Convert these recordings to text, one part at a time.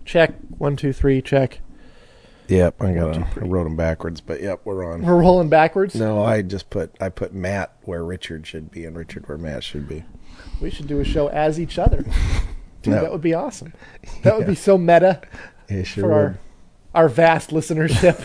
Check. 1, 2, 3. Check. Yep, I wrote them backwards, but yep, we're on. We're rolling backwards? No, I put Matt where Richard should be and Richard where Matt should be. We should do a show as each other. Dude, No. That would be awesome. That would be so meta for our vast listenership.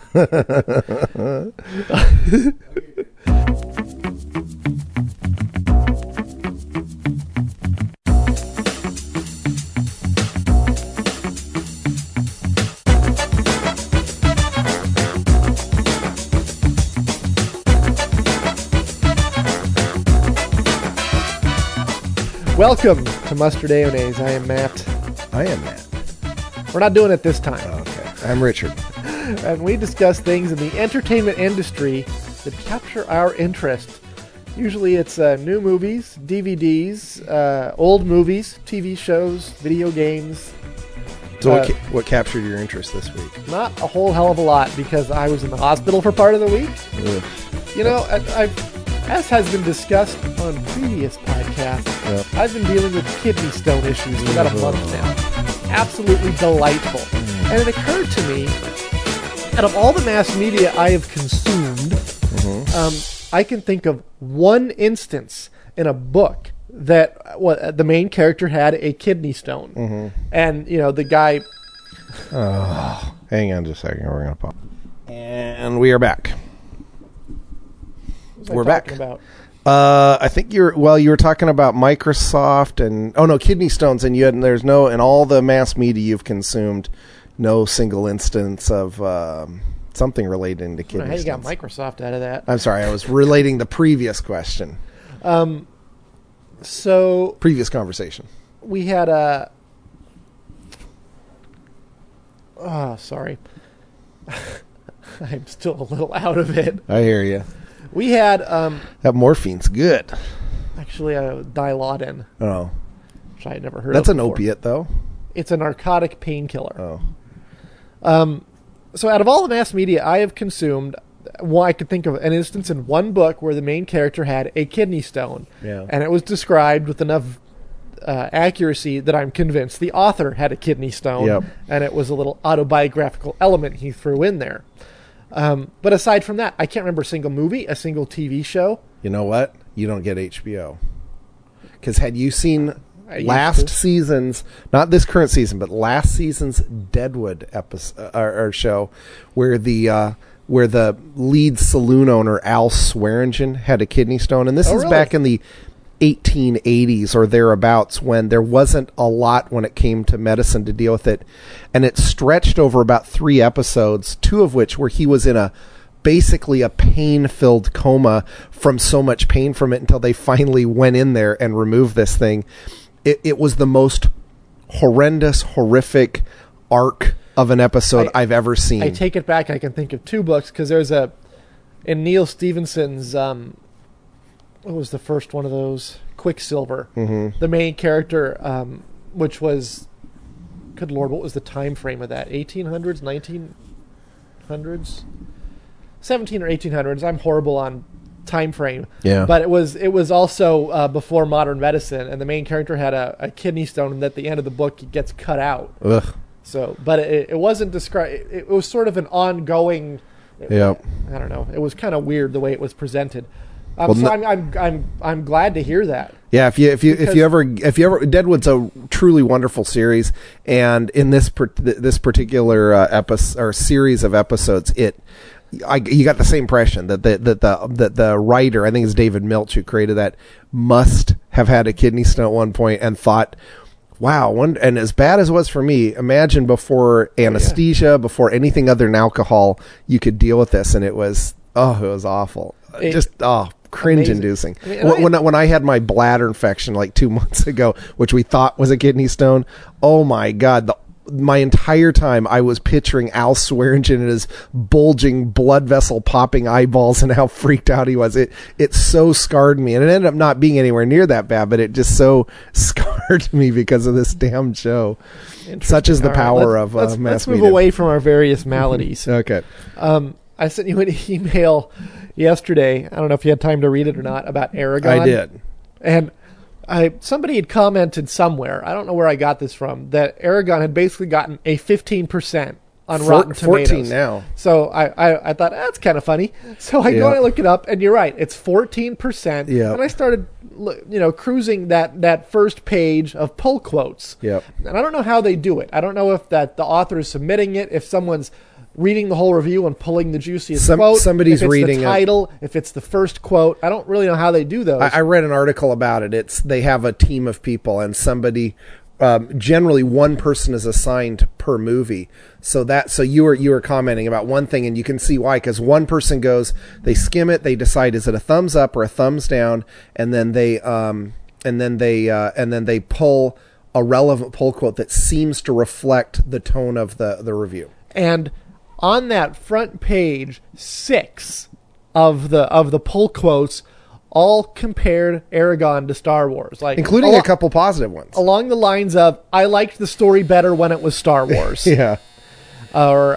Welcome to Mustard Mayonnaise. I am Matt. I am Matt. We're not doing it this time. Okay. I'm Richard. And we discuss things in the entertainment industry that capture our interest. Usually it's new movies, DVDs, old movies, TV shows, video games. So what captured your interest this week? Not a whole hell of a lot because I was in the hospital for part of the week. Ugh. You know, as has been discussed on previous podcasts, I've been dealing with kidney stone issues for about a month now. Absolutely delightful. And it occurred to me, out of all the mass media I have consumed, I can think of one instance in a book that the main character had a kidney stone. And, you know, the guy... Hang on just a second. We're going to pause. And we are back. We're back. About? I think you were talking about Microsoft and kidney stones, and there's no, in all the mass media you've consumed, no single instance of something relating to kidney stones. How you got Microsoft out of that? I'm sorry, I was relating the previous question. So previous conversation. We had a. Sorry. I'm still a little out of it. I hear you. We had that morphine's good. Actually, Dilaudid. Oh, which I had never heard. That's of an before. opiate, though. It's a narcotic painkiller. Oh. So out of all the mass media I have consumed, I could think of an instance in one book where the main character had a kidney stone, and it was described with enough accuracy that I'm convinced the author had a kidney stone, and it was a little autobiographical element he threw in there. But aside from that, I can't remember a single movie, a single TV show. You know what? You don't get HBO. Because had you seen last season's, not this current season, but last season's Deadwood episode or show, where the lead saloon owner Al Swearingen had a kidney stone, and this is back in the 1880s or thereabouts, when there wasn't a lot when it came to medicine to deal with it, and it stretched over about 3 episodes, 2 of which where he was in basically a pain-filled coma from so much pain from it until they finally went in there and removed this thing. It was the most horrendous, horrific arc of an episode I've ever seen. I take it back. I can think of 2 books because there's in Neil Stephenson's what was the first one of those? Quicksilver. The main character, which was, good Lord, what was the time frame of that? 1800s, 1900s, 17 or 1800s. I'm horrible on time frame. Yeah. But it was also before modern medicine, and the main character had a kidney stone, and at the end of the book, it gets cut out. Ugh. So, but it wasn't described. It was sort of an ongoing. I don't know. It was kind of weird the way it was presented. I'm glad to hear that. Yeah, if you ever Deadwood's a truly wonderful series, and in this particular episode or series of episodes, you got the same impression that the writer, I think it's David Milch who created that, must have had a kidney stone at one point and thought, wow, and as bad as it was for me, imagine before anesthesia, before anything other than alcohol, you could deal with this, and it was awful. Cringe-inducing. When I had my bladder infection like 2 months ago, which we thought was a kidney stone, oh my God, my entire time I was picturing Al Swearingen and his bulging blood vessel popping eyeballs and how freaked out he was. It so scarred me, and it ended up not being anywhere near that bad, but it just so scarred me because of this damn show. Such is the power of mass media. Let's move away from our various maladies. Okay. I sent you an email yesterday. I don't know if you had time to read it or not, about Aragon. I did. And somebody had commented somewhere, I don't know where I got this from, that Eragon had basically gotten a 15% on Rotten Tomatoes. 14 now. So I thought, that's kind of funny. So I go and I look it up, and you're right, it's 14%. Yeah. And I started, cruising that first page of pull quotes. Yep. And I don't know how they do it. I don't know if that the author is submitting it, if someone's reading the whole review and pulling the juiciest quote. Somebody's reading the title, if it's the first quote. I don't really know how they do those. I read an article about it. They have a team of people, and somebody, generally one person is assigned per movie. So you were commenting about one thing, and you can see why, because one person goes, they skim it, they decide is it a thumbs up or a thumbs down, and then they pull a relevant pull quote that seems to reflect the tone of the review. And on that front page, 6 of the pull quotes all compared Eragon to Star Wars, including a couple positive ones, along the lines of "I liked the story better when it was Star Wars." Yeah, or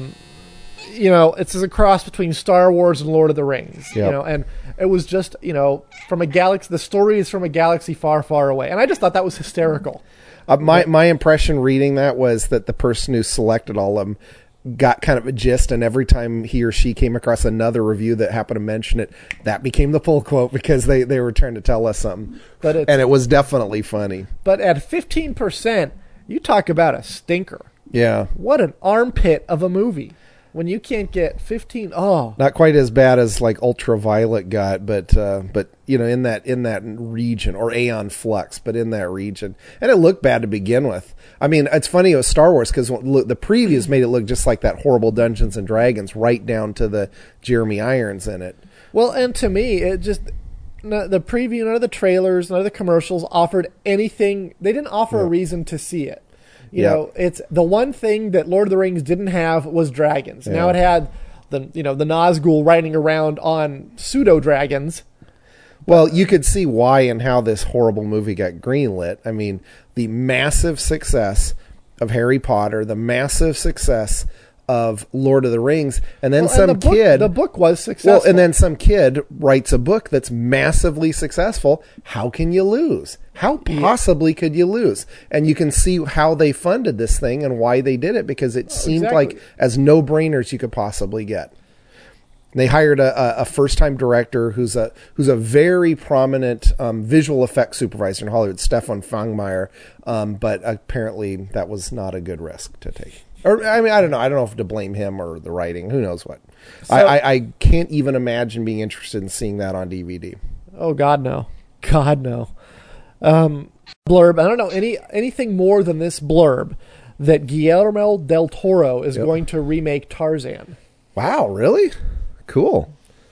it's a cross between Star Wars and Lord of the Rings. Yep. And it was just from a galaxy. The story is from a galaxy far, far away, and I just thought that was hysterical. My impression reading that was that the person who selected all of them got kind of a gist, and every time he or she came across another review that happened to mention it, that became the pull quote, because they were trying to tell us something. And it was definitely funny. But at 15%, you talk about a stinker. Yeah. What an armpit of a movie. When you can't get 15, not quite as bad as like Ultraviolet got, but in that region, or Aeon Flux, but in that region, and it looked bad to begin with. I mean, it's funny it was Star Wars, because the previews made it look just like that horrible Dungeons and Dragons, right down to the Jeremy Irons in it. Well, and to me, it just the preview, none of the trailers, none of the commercials offered anything. They didn't offer a reason to see it. It's the one thing that Lord of the Rings didn't have was dragons. Now it had the Nazgul riding around on pseudo dragons. Well, you could see why and how this horrible movie got greenlit. I mean, the massive success of Harry Potter, the massive success of Lord of the Rings, and then the book was successful. Well, and then some kid writes a book that's massively successful. How can you lose? How possibly could you lose? And you can see how they funded this thing and why they did it, because it seemed like as no-brainers you could possibly get. They hired a first-time director who's a very prominent visual effects supervisor in Hollywood, Stefan Fangmeyer, but apparently that was not a good risk to take. Or, I mean, I don't know. I don't know if to blame him or the writing. Who knows what. So, I can't even imagine being interested in seeing that on DVD. Oh, God, no. God, no. Blurb. I don't know anything more than this blurb that Guillermo del Toro is going to remake Tarzan. Wow, really? Cool.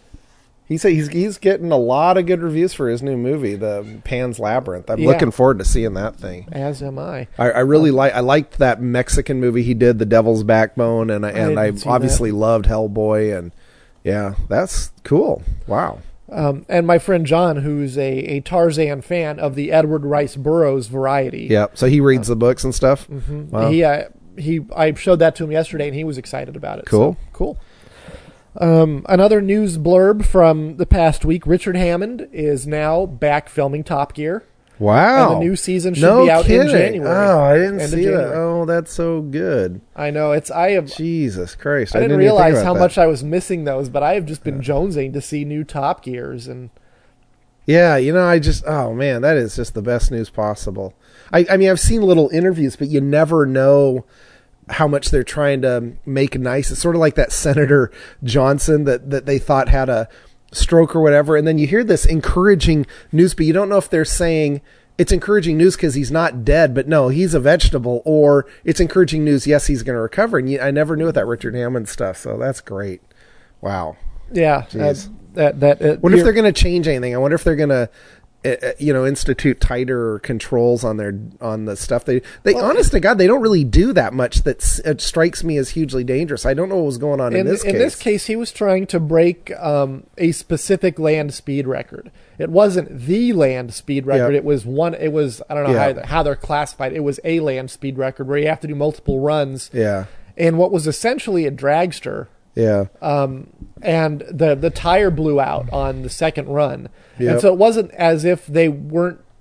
He's getting a lot of good reviews for his new movie, the Pan's Labyrinth. I'm looking forward to seeing that thing. As am I. I really liked that Mexican movie he did, The Devil's Backbone, and I obviously loved Hellboy, and yeah, that's cool. Wow. And my friend John, who's a Tarzan fan of the Edward Rice Burroughs variety. Yep. So he reads the books and stuff. Mm-hmm. Wow. I showed that to him yesterday, and he was excited about it. Cool. So, cool. Another news blurb from the past week: Richard Hammond is now back filming Top Gear. Wow. And the new season should be out in January. Oh, I didn't see that. Oh, that's so good. I know. Jesus Christ. I didn't realize how much I was missing those, but I have just been jonesing to see new Top Gears. And yeah, oh man, that is just the best news possible. I mean, I've seen little interviews, but you never know how much they're trying to make nice. It's sort of like that Senator Johnson that they thought had a stroke or whatever, and then you hear this encouraging news, but you don't know if they're saying it's encouraging news because he's not dead, but no, he's a vegetable, or it's encouraging news, yes, he's going to recover. And I never knew that Richard Hammond stuff, so that's great. Wow. Yeah. Wonder if they're going to change anything. I wonder if they're going to institute tighter controls on the stuff they honest to God, they don't really do that much. It strikes me as hugely dangerous. I don't know what was going on in this case. In this case, he was trying to break a specific land speed record. It wasn't the land speed record. Yep. It was I don't know how they're classified. It was a land speed record where you have to do multiple runs. Yeah. And what was essentially a dragster. Yeah. And the tire blew out on the second run. Yep. And so it wasn't as if they weren't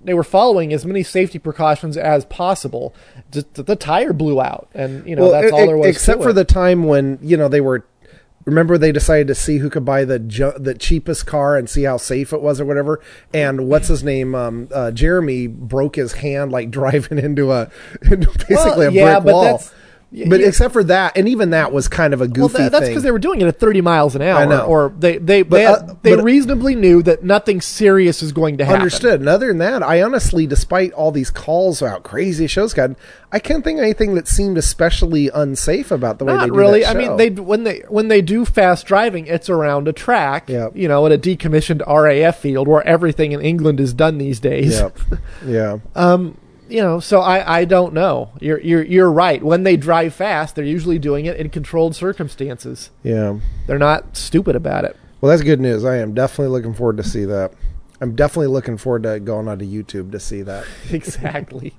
they were following as many safety precautions as possible. Just the tire blew out, and that's all there was. Except for the time when they were. Remember, they decided to see who could buy the cheapest car and see how safe it was or whatever. And what's his name? Jeremy broke his hand like driving into basically a brick wall. But except for that, and even that was kind of a goofy thing. That's because they were doing it at 30 miles an hour. I know. Or they reasonably knew that nothing serious is going to happen. Understood. And other than that, I honestly, despite all these calls about crazy shows, I can't think of anything that seemed especially unsafe about the way they do really. that show. I mean, when they do fast driving, it's around a track, at a decommissioned RAF field where everything in England is done these days. Yep. Yeah. So I don't know. You're right. When they drive fast, they're usually doing it in controlled circumstances. Yeah. They're not stupid about it. Well, that's good news. I am definitely looking forward to see that. I'm definitely looking forward to going onto YouTube to see that. Exactly.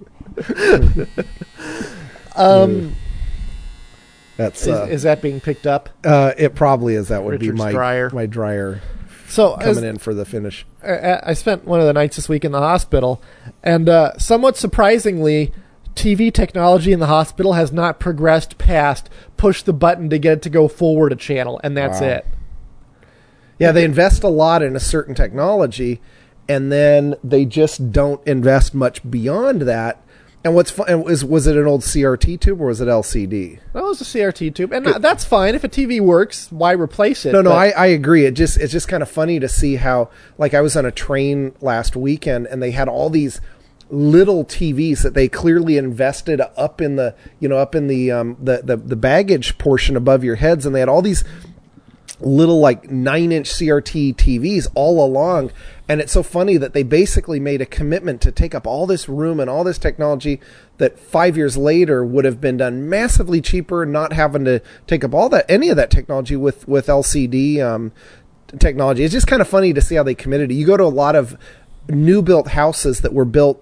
That's is that being picked up? It probably is. That would Richard's be my dryer. So coming in for the finish. I spent one of the nights this week in the hospital, and somewhat surprisingly, TV technology in the hospital has not progressed past push the button to get it to go forward a channel, and that's it. Yeah, they invest a lot in a certain technology, and then they just don't invest much beyond that. And what's fun was it an old CRT tube or was it LCD? That was a CRT tube, and that's fine. If a TV works, why replace it? No, I agree. It's just kind of funny to see how, like, I was on a train last weekend, and they had all these little TVs that they clearly invested up in the the baggage portion above your heads, and they had all these little 9-inch CRT TVs all along. And it's so funny that they basically made a commitment to take up all this room and all this technology that 5 years later would have been done massively cheaper, not having to take up any of that technology with LCD technology. It's just kind of funny to see how they committed it. You go to a lot of new built houses that were built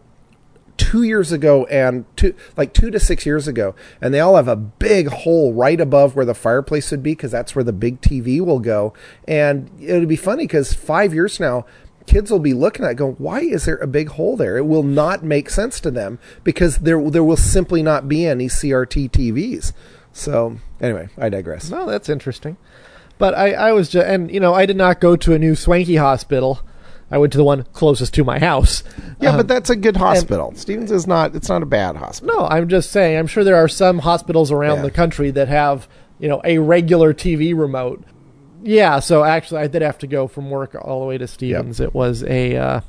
2 years ago and 2 to 6 years ago, and they all have a big hole right above where the fireplace would be, because that's where the big TV will go. And it would be funny because 5 years now, kids will be looking at it going, why is there a big hole there? It will not make sense to them because there will simply not be any CRT TVs. So anyway, I digress. Well, that's interesting. But I was just, and I did not go to a new swanky hospital. I went to the one closest to my house. Yeah, but that's a good hospital. Stevens it's not a bad hospital. No, I'm just saying, I'm sure there are some hospitals around the country that have, a regular TV remote. Yeah, so actually I did have to go from work all the way to Stevens. Yep. It was a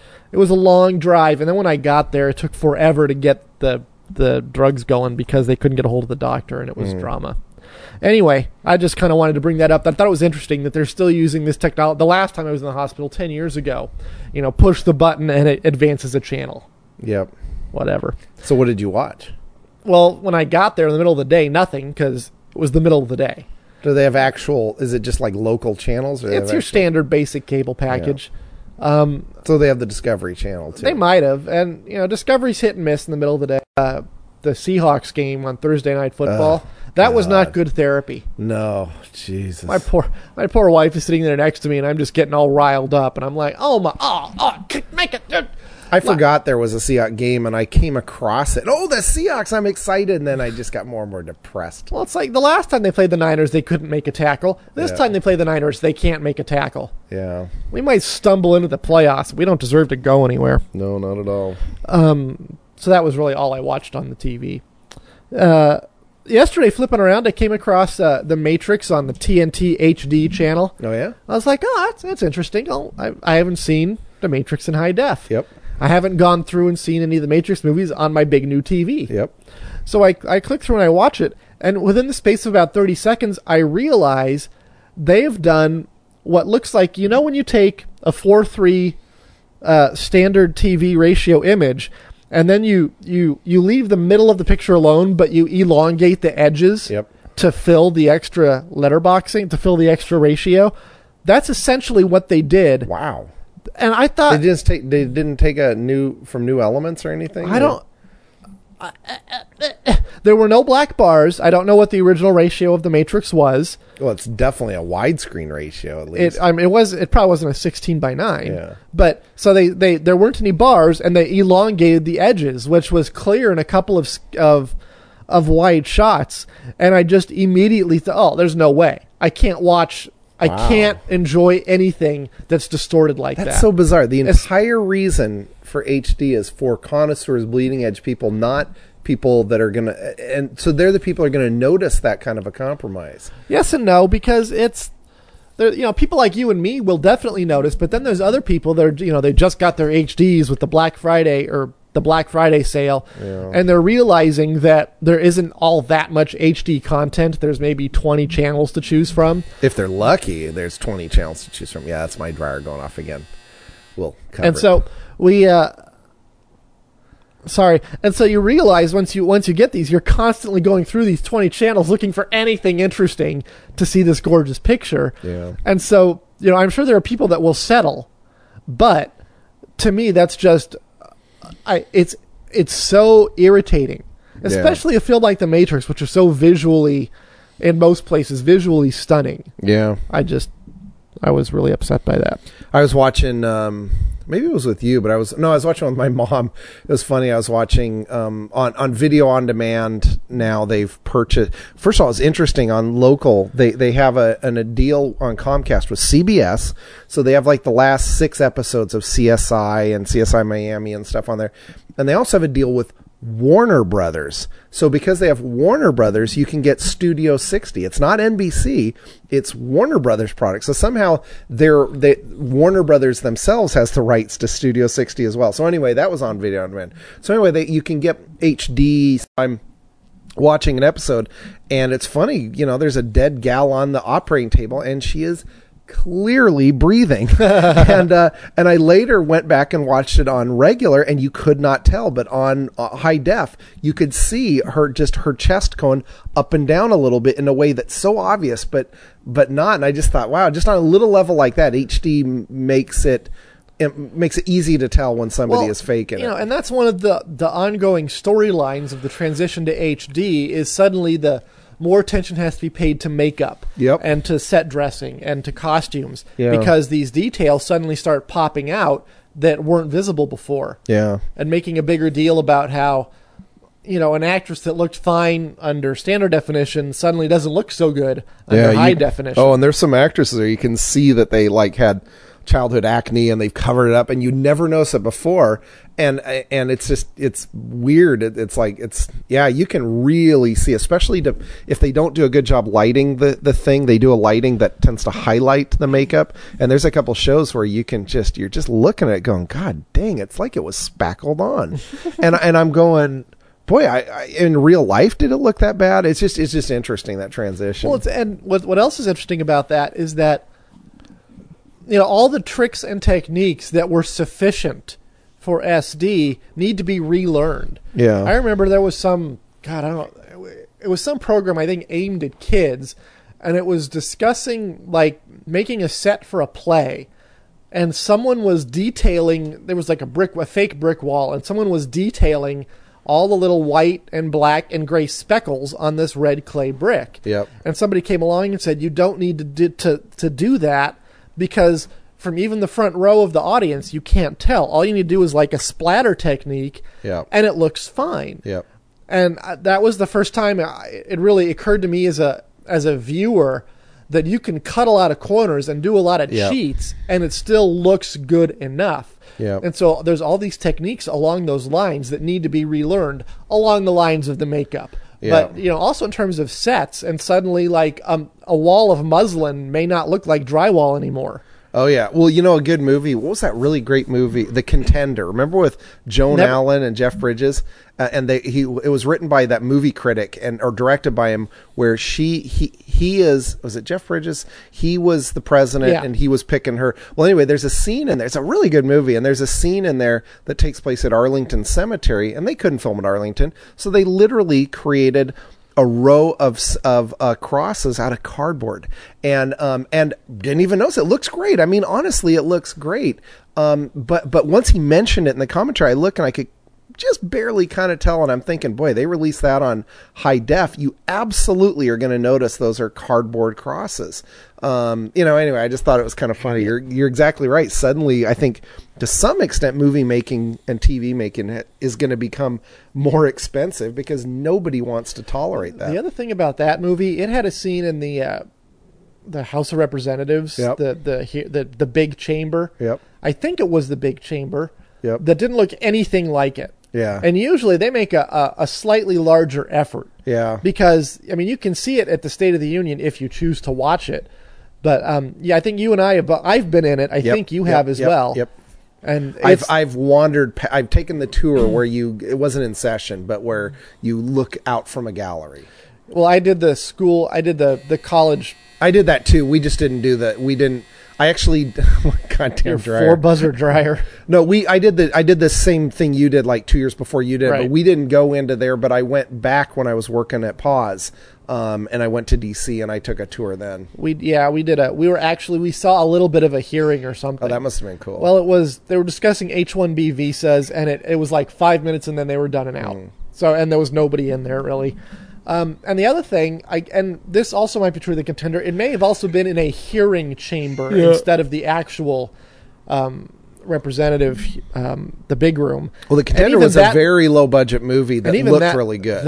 long drive, and then when I got there, it took forever to get the drugs going because they couldn't get a hold of the doctor, and it was drama. Anyway, I just kind of wanted to bring that up. I thought it was interesting that they're still using this technology. The last time I was in the hospital 10 years ago, push the button and it advances a channel. Yep. Whatever. So what did you watch? Well, when I got there in the middle of the day, nothing, because it was the middle of the day. Do they have is it just like local channels? Or it's your standard basic cable package. Yeah. So they have the Discovery Channel, too. They might have. And, Discovery's hit and miss in the middle of the day. The Seahawks game on Thursday Night Football, that was not good therapy. No, Jesus. My poor wife is sitting there next to me, and I'm just getting all riled up. And I'm like, make it. I forgot there was a Seahawks game, and I came across it. Oh, the Seahawks! I'm excited, and then I just got more and more depressed. Well, it's like the last time they played the Niners, they couldn't make a tackle. This time they play the Niners, they can't make a tackle. Yeah. We might stumble into the playoffs. We don't deserve to go anywhere. No, not at all. So that was really all I watched on the TV. Yesterday, flipping around, I came across The Matrix on the TNT HD channel. Oh, yeah? I was like, that's interesting. I haven't seen The Matrix in high def. Yep. I haven't gone through and seen any of the Matrix movies on my big new TV. Yep. So I click through and I watch it, and within the space of about 30 seconds, I realize they've done what looks like, when you take a 4:3 standard TV ratio image, and then you leave the middle of the picture alone, but you elongate the edges to fill the extra letterboxing, to fill the extra ratio. That's essentially what they did. Wow. And I thought they didn't take from New Elements or anything. There were no black bars. I don't know what the original ratio of the Matrix was. Well, it's definitely a widescreen ratio, at least. It probably wasn't a 16:9. Yeah. But so there weren't any bars, and they elongated the edges, which was clear in a couple of wide shots. And I just immediately thought, oh, there's no way. I can't watch. I can't enjoy anything that's distorted like that. That's so bizarre. The entire reason for HD is for connoisseurs, bleeding edge people, not people that are going to... And so they're the people who are going to notice that kind of a compromise. Yes and no, because it's... people like you and me will definitely notice, but then there's other people that are, they just got their HDs with the Black Friday sale, and they're realizing that there isn't all that much HD content. There's maybe 20 channels to choose from. If they're lucky, there's 20 channels to choose from. Yeah, that's my dryer going off again. We'll cover and so we... And so you realize once you get these, you're constantly going through these 20 channels looking for anything interesting to see this gorgeous picture. Yeah. And so, I'm sure there are people that will settle, but to me, that's just, it's so irritating, especially a film like The Matrix, which is so visually, in most places, visually stunning. Yeah. I was really upset by that. I was watching, maybe it was with you, but I was watching with my mom. It was funny. I was watching on video on demand. Now they've purchased. First of all, it's interesting on local. They have a deal on Comcast with CBS, so they have like the last 6 episodes of CSI and CSI Miami and stuff on there, and they also have a deal with Warner Brothers. So because they have Warner Brothers, you can get Studio 60. It's not NBC, it's Warner Brothers products. So somehow Warner Brothers themselves has the rights to Studio 60 as well. So anyway, that was on video on demand. So anyway, you can get HD. I'm watching an episode, and it's funny, there's a dead gal on the operating table, and she is clearly breathing. and I later went back and watched it on regular, and you could not tell, but on high def you could see her chest going up and down a little bit in a way that's so obvious, but not. And I just thought, wow, just on a little level like that, HD makes it easy to tell when somebody is faking it. And that's one of the ongoing storylines of the transition to HD is suddenly more attention has to be paid to makeup and to set dressing and to costumes because these details suddenly start popping out that weren't visible before. Yeah. And making a bigger deal about how, an actress that looked fine under standard definition suddenly doesn't look so good under high definition. Oh, and there's some actresses there you can see that they had childhood acne and they've covered it up and you never notice it before, and it's weird. You can really see, especially if they don't do a good job lighting the thing. They do a lighting that tends to highlight the makeup, and there's a couple shows where you're just looking at it going, God dang, it's like it was spackled on. and I'm going, boy, I in real life, did it look that bad? It's just interesting, that transition. Well, and what else is interesting about that is that all the tricks and techniques that were sufficient for SD need to be relearned. Yeah. I remember there was it was some program I think aimed at kids, and it was discussing making a set for a play, and someone was detailing, there was a fake brick wall, and someone was detailing all the little white and black and gray speckles on this red clay brick. Yep. And somebody came along and said, you don't need to do that, because from even the front row of the audience, you can't tell. All you need to do is a splatter technique, and it looks fine. Yep. And that was the first time it really occurred to me as a viewer that you can cut a lot of corners and do a lot of cheats, and it still looks good enough. Yep. And so there's all these techniques along those lines that need to be relearned along the lines of the makeup. Yeah. But, also in terms of sets, and suddenly a wall of muslin may not look like drywall anymore. Oh, yeah. Well, a good movie. What was that really great movie? The Contender. Remember with Joan Allen and Jeff Bridges? And it was written by that movie critic or directed by him, where was it Jeff Bridges? He was the president and he was picking her. Well, anyway, there's a scene in there. It's a really good movie. And there's a scene in there that takes place at Arlington Cemetery, and they couldn't film at Arlington. So they literally created a row of crosses out of cardboard, and didn't even notice. It looks great. I mean, honestly, it looks great. But once he mentioned it in the commentary, I look and I could just barely kind of tell. And I'm thinking, boy, they released that on high def. You absolutely are going to notice those are cardboard crosses. Anyway, I just thought it was kind of funny. You're exactly right. Suddenly, I think to some extent, movie making and TV making is going to become more expensive because nobody wants to tolerate that. The other thing about that movie, it had a scene in the House of Representatives, yep. the big chamber. Yep. I think it was the big chamber. Yep. That didn't look anything like it. Yeah. And usually they make a slightly larger effort. Yeah. Because, I mean, you can see it at the State of the Union if you choose to watch it. But, I think you and I've been in it. I think you have as well. Yep. And I've wandered, I've taken the tour where it wasn't in session, but where you look out from a gallery. Well, I did the college. I did that too. We just didn't do that. We didn't. I actually, goddamn dryer. 4-buzzer dryer. No, I did the same thing you did like 2 years before you did, right. But we didn't go into there. But I went back when I was working at Pause, and I went to DC and I took a tour then. We saw a little bit of a hearing or something. Oh, that must have been cool. Well, they were discussing H-1B visas, and it was like 5 minutes, and then they were done and out. So, and there was nobody in there really. And the other thing, and this also might be true of the Contender, it may have also been in a hearing chamber instead of the actual representative, the big room. Well, the Contender was a very low budget movie that looked really good.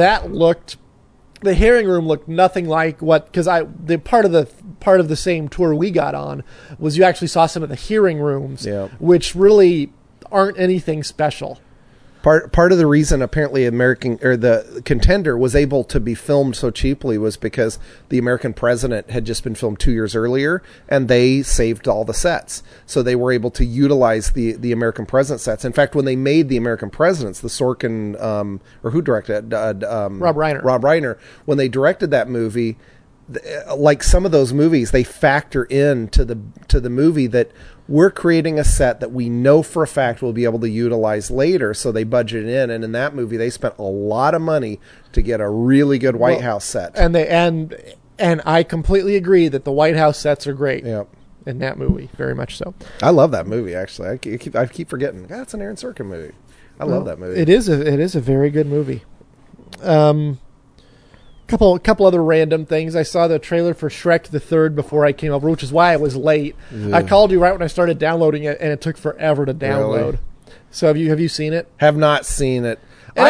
The hearing room looked nothing like because the part of the same tour we got on was you actually saw some of the hearing rooms, which really aren't anything special. Part of the reason apparently the Contender was able to be filmed so cheaply was because the American President had just been filmed 2 years earlier, and they saved all the sets, so they were able to utilize the American President sets. In fact, when they made the American Presidents, the Sorkin or who directed it? Rob Reiner. When they directed that movie, like some of those movies, they factor into the movie that we're creating a set that we know for a fact we'll be able to utilize later, so they budgeted in. And in that movie, they spent a lot of money to get a really good White House set. And I completely agree that the White House sets are great. Yep. In that movie, very much so. I love that movie. Actually, I keep forgetting. That's an Aaron Sorkin movie. I love that movie. It is a very good movie. Couple other random things. I saw the trailer for Shrek the Third before I came over, which is why I was late. Yeah. I called you right when I started downloading it, and it took forever to download. Really? So have you seen it? Have not seen it.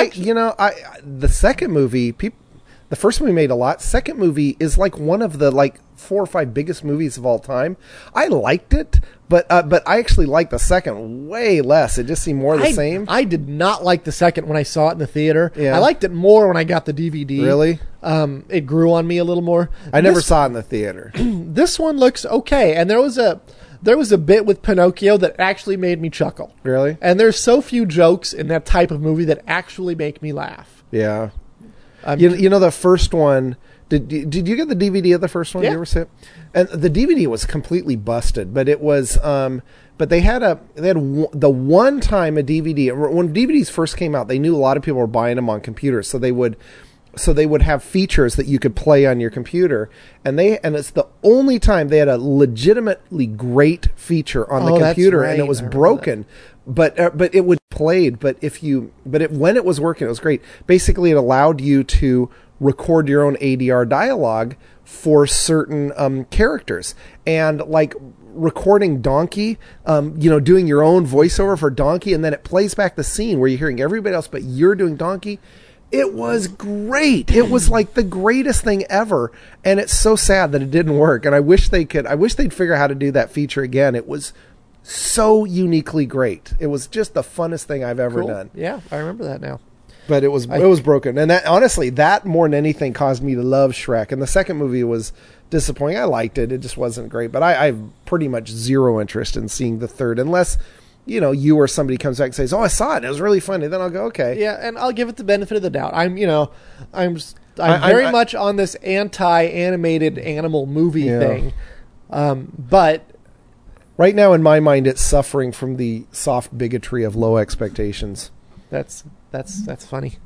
The second movie, the first movie made a lot. Second movie is like one of the 4 or 5 biggest movies of all time. I liked it, but I actually liked the second way less. It just seemed more the same. I did not like the second when I saw it in the theater. Yeah. I liked it more when I got the DVD. Really? It grew on me a little more. I never saw it in the theater. This one looks okay, and there was a bit with Pinocchio that actually made me chuckle. Really? And there's so few jokes in that type of movie that actually make me laugh. Yeah. You know the first one. Did you get the DVD of the first one? Yeah. You ever see it? And the DVD was completely busted, but it was. But they had the one time a DVD when DVDs first came out, they knew a lot of people were buying them on computers, so they would have features that you could play on your computer, and it's the only time they had a legitimately great feature on the computer, right. And it was broken. But it would played. When it was working, it was great. Basically, it allowed you to record your own ADR dialogue for certain characters, and like recording Donkey, doing your own voiceover for Donkey, and then it plays back the scene where you're hearing everybody else, but you're doing Donkey. It was great. It was like the greatest thing ever, and it's so sad that it didn't work. And I wish they'd figure out how to do that feature again. It was so uniquely great. It was just the funnest thing I've ever done. Yeah, I remember that now. But it was broken, and that honestly, that more than anything caused me to love Shrek. And the second movie was disappointing. I liked it; it just wasn't great. But I have pretty much zero interest in seeing the third, unless you or somebody comes back and says, "Oh, I saw it; it was really funny." Then I'll go, "Okay." Yeah, and I'll give it the benefit of the doubt. I'm very much on this anti-animated animal movie thing, but. Right now, in my mind, it's suffering from the soft bigotry of low expectations. That's funny.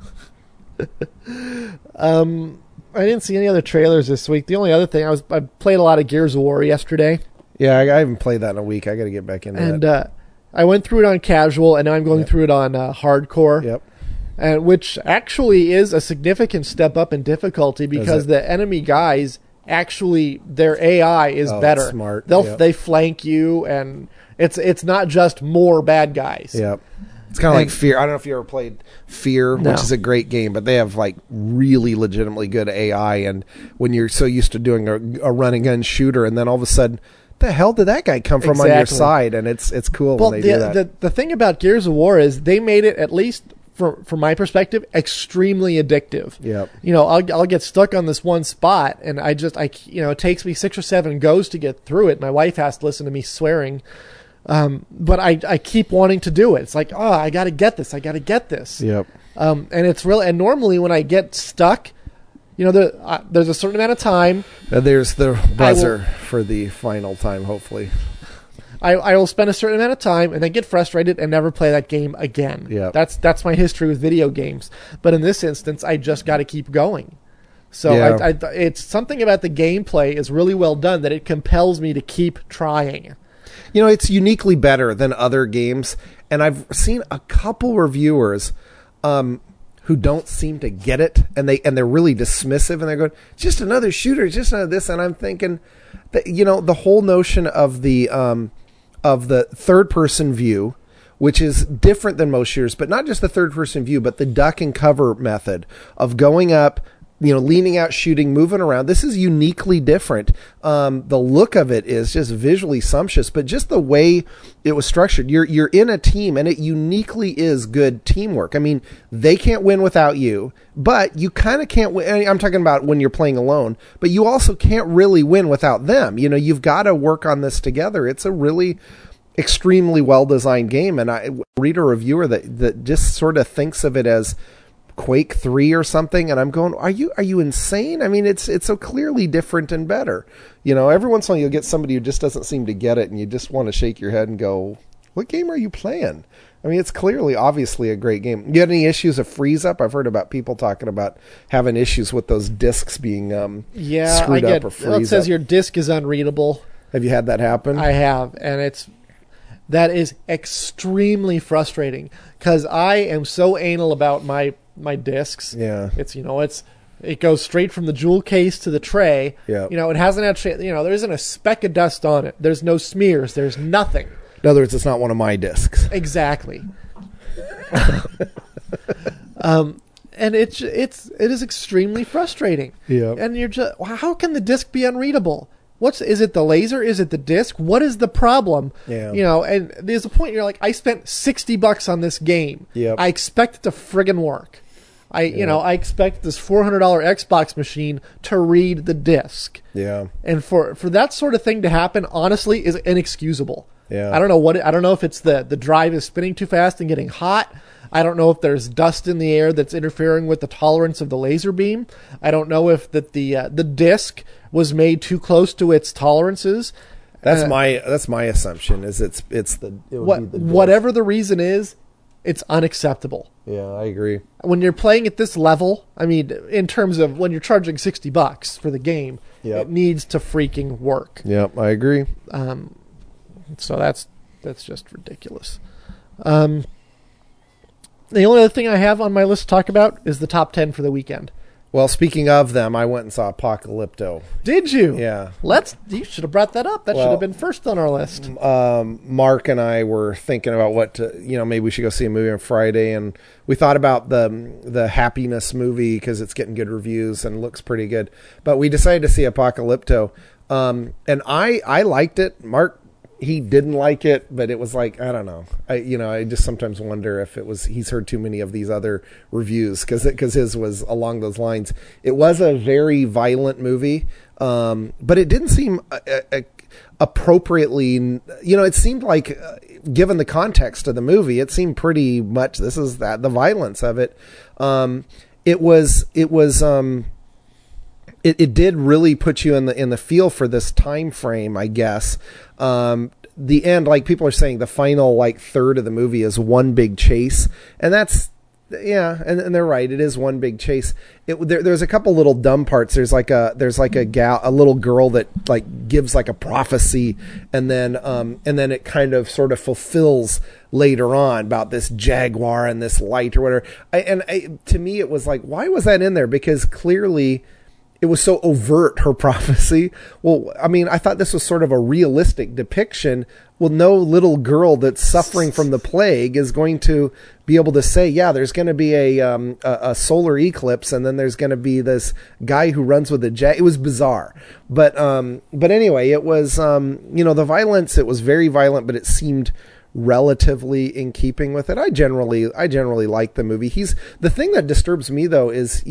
I didn't see any other trailers this week. The only other thing I played a lot of Gears of War yesterday. Yeah, I haven't played that in a week. I got to get back into that. And I went through it on casual, and now I'm going through it on hardcore. Yep. which actually is a significant step up in difficulty because the enemy guys actually their AI is better. Smart. They flank you, and it's not just more bad guys. Yep. It's kind of like Fear. I don't know if you ever played Fear, which is a great game, but they have like really legitimately good AI. And when you're so used to doing a run and gun shooter, and then all of a sudden, the hell did that guy come from on your side? And it's cool when they do that. The thing about Gears of War is they made it, at least from my perspective, extremely addictive. Yep. I'll get stuck on this one spot, and it takes me 6 or 7 goes to get through it. My wife has to listen to me swearing. But I keep wanting to do it. It's like, I got to get this. I got to get this. Yep. And it's really, and normally when I get stuck, there's a certain amount of time. There's the buzzer for the final time, hopefully. I will spend a certain amount of time and then get frustrated and never play that game again. Yeah. That's my history with video games. But in this instance, I just got to keep going. So it's something about the gameplay is really well done that it compels me to keep trying. It's uniquely better than other games, and I've seen a couple reviewers who don't seem to get it, and they're really dismissive, and they're going, just another shooter, just another this, and I'm thinking that the whole notion of the third person view, which is different than most shooters, but not just the third person view, but the duck and cover method of going up, leaning out, shooting, moving around. This is uniquely different. The look of it is just visually sumptuous, but just the way it was structured, you're in a team, and it uniquely is good teamwork. I mean, they can't win without you, but you kind of can't win. I'm talking about when you're playing alone, but you also can't really win without them. You've got to work on this together. It's a really extremely well-designed game, and I read a reviewer that just sort of thinks of it as Quake 3 or something, and I'm going, are you insane? I mean, it's so clearly different and better. Every once in a while you'll get somebody who just doesn't seem to get it, and you just want to shake your head and go, what game are you playing? I mean, it's clearly, obviously a great game. You had any issues of freeze up? I've heard about people talking about having issues with those discs being screwed up or freeze up. It says your disc is unreadable. Have you had that happen? I have, and that is extremely frustrating because I am so anal about my discs. Yeah. It goes straight from the jewel case to the tray. Yeah. It hasn't actually, there isn't a speck of dust on it. There's no smears. There's nothing. In other words, it's not one of my discs. Exactly. And it is extremely frustrating. Yeah. And you're just, how can the disc be unreadable? Is it the laser? Is it the disc? What is the problem? Yeah. And there's a point you're like, I spent $60 on this game. Yep. I expect it to friggin' work. I expect this $400 Xbox machine to read the disc. Yeah. And for that sort of thing to happen, honestly, is inexcusable. Yeah. I don't know if it's the drive is spinning too fast and getting hot. I don't know if there's dust in the air that's interfering with the tolerance of the laser beam. I don't know if the disc was made too close to its tolerances. That's my assumption. Is whatever the reason is, it's unacceptable. Yeah, I agree. When you're playing at this level, I mean, in terms of when you're charging $60 for the game, Yep. It needs to freaking work. Yep, I agree. So that's just ridiculous. The only other thing I have on my list to talk about is the top 10 for the weekend. Well, speaking of them, I went and saw Apocalypto. Did you? Yeah. You should have brought that up. That should have been first on our list. Mark and I were thinking about maybe we should go see a movie on Friday, and we thought about the Happiness movie because it's getting good reviews and looks pretty good. But we decided to see Apocalypto, and I liked it. Mark, he didn't like it, but it was like, I don't know. I just sometimes wonder if he's heard too many of these other reviews because his was along those lines. It was a very violent movie, but it didn't seem appropriately, it seemed like, given the context of the movie, it seemed pretty much the violence of it. It did really put you in the feel for this time frame, I guess. The end, like people are saying, the final third of the movie is one big chase, and that's Yeah, and they're right. It is one big chase. There's a couple little dumb parts. There's like a little girl that like gives like a prophecy, and then it kind of sort of fulfills later on about this jaguar and this light or whatever. To me, it was like, why was that in there? Because clearly it was so overt, her prophecy. Well, I mean, I thought this was sort of a realistic depiction. Well, no little girl that's suffering from the plague is going to be able to say, yeah, there's going to be a solar eclipse, and then there's going to be this guy who runs with a jet. It was bizarre. But anyway, it was, the violence, it was very violent, but it seemed relatively in keeping with it. I generally like the movie. The thing that disturbs me though is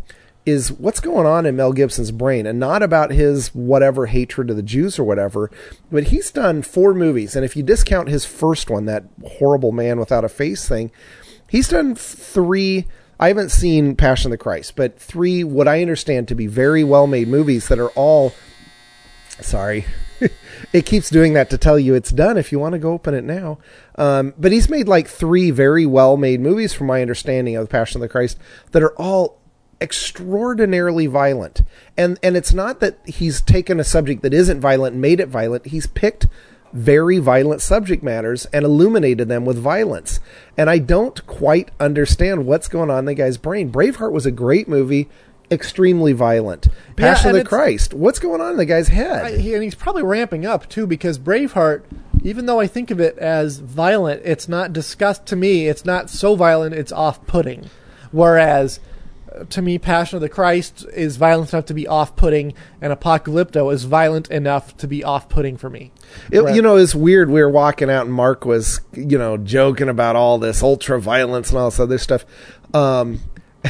what's going on in Mel Gibson's brain, and not about his whatever hatred of the Jews or whatever, but he's done 4 movies. And if you discount his first one, that horrible Man Without a Face thing, he's done 3. I haven't seen Passion of the Christ, but 3, what I understand to be very well-made movies that are all, sorry, it keeps doing that to tell you it's done if you want to go open it now. But he's made like 3 very well-made movies from my understanding of the Passion of the Christ that are all extraordinarily violent, and it's not that he's taken a subject that isn't violent and made it violent. He's picked very violent subject matters and illuminated them with violence, and I don't quite understand what's going on in the guy's brain. Braveheart was a great movie, extremely violent. Passion of the Christ, what's going on in the guy's head? And he's probably ramping up too, because Braveheart, even though I think of it as violent, it's not discussed to me. It's not so violent, it's off-putting. Whereas to me, Passion of the Christ is violent enough to be off-putting, and Apocalypto is violent enough to be off-putting for me. It's weird. We were walking out, and Mark was, joking about all this ultra-violence and all this other stuff. And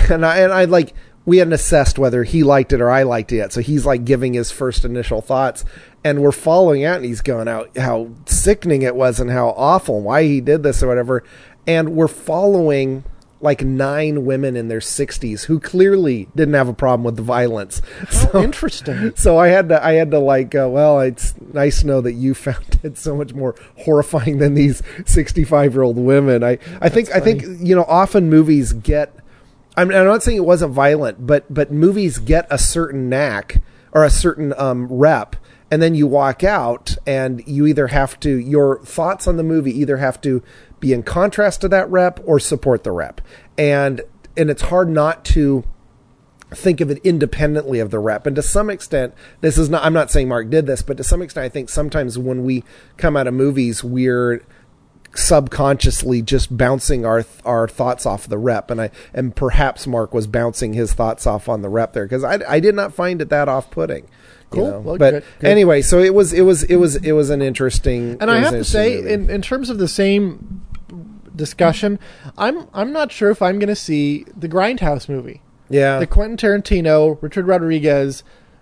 I like, we hadn't assessed whether he liked it or I liked it yet. So he's like giving his first initial thoughts, and we're following out, and he's going out how sickening it was and how awful and why he did this or whatever. And we're following like 9 women in their 60s who clearly didn't have a problem with the violence. So interesting. So I had to like, well, it's nice to know that you found it so much more horrifying than these 65-year-old women. I think often movies get, I'm not saying it wasn't violent, but movies get a certain knack or a certain rep, and then you walk out and you either have to, your thoughts on the movie either have to be in contrast to that rep or support the rep. And it's hard not to think of it independently of the rep. And to some extent, this is not, I'm not saying Mark did this, but to some extent, I think sometimes when we come out of movies, we're subconsciously just bouncing our thoughts off the rep. And perhaps Mark was bouncing his thoughts off on the rep there, because I did not find it that off-putting. Cool. Well, but good. Anyway, so it was an interesting. And I have to say, in terms of the same discussion, I'm not sure if I'm going to see the Grindhouse movie. Yeah, the Quentin Tarantino, Richard Rodriguez,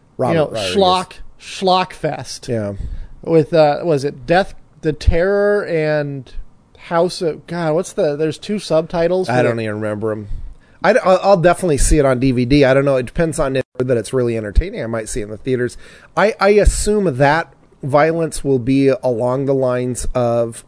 schlock fest. Yeah, with was it Death, the Terror, and House of God? There's 2 subtitles. I don't even remember them. I'll definitely see it on DVD. I don't know. It depends on that it's really entertaining. I might see it in the theaters. I assume that violence will be along the lines of,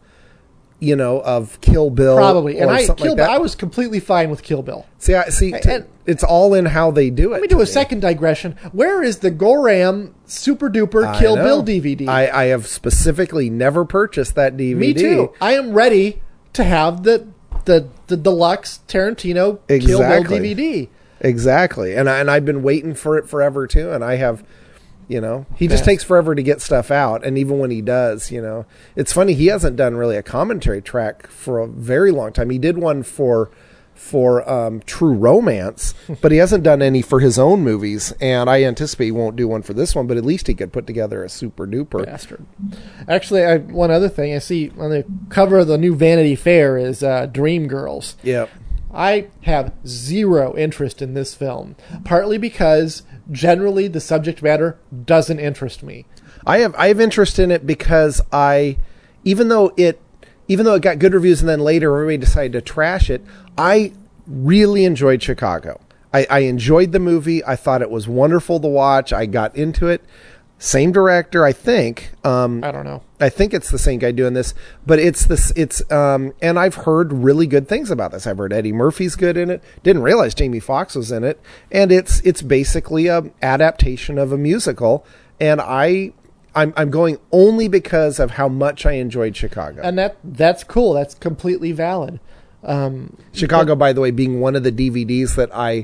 of Kill Bill. Probably. And Kill Bill, I was completely fine with Kill Bill. It's all in how they do it. Let me do a second digression. Where is the Goram Super Duper Kill Bill DVD? I have specifically never purchased that DVD. Me too. I am ready to have the deluxe Tarantino Kill Bill DVD. Exactly. And I've been waiting for it forever too. And I have, he just takes forever to get stuff out. And even when he does, it's funny. He hasn't done really a commentary track for a very long time. He did one for True Romance, but he hasn't done any for his own movies. And I anticipate he won't do one for this one, but at least he could put together a super duper bastard. Actually, one other thing I see on the cover of the new Vanity Fair is Dreamgirls. Yep. I have zero interest in this film, partly because generally the subject matter doesn't interest me. I have interest in it because even though it got good reviews and then later everybody decided to trash it, I really enjoyed Chicago. I enjoyed the movie. I thought it was wonderful to watch. I got into it. Same director, I think. I don't know. I think it's the same guy doing this, but it's this. And I've heard really good things about this. I've heard Eddie Murphy's good in it. Didn't realize Jamie Foxx was in it, and it's basically a adaptation of a musical. And I'm going only because of how much I enjoyed Chicago. And that's cool. That's completely valid. Chicago, by the way, being one of the DVDs that I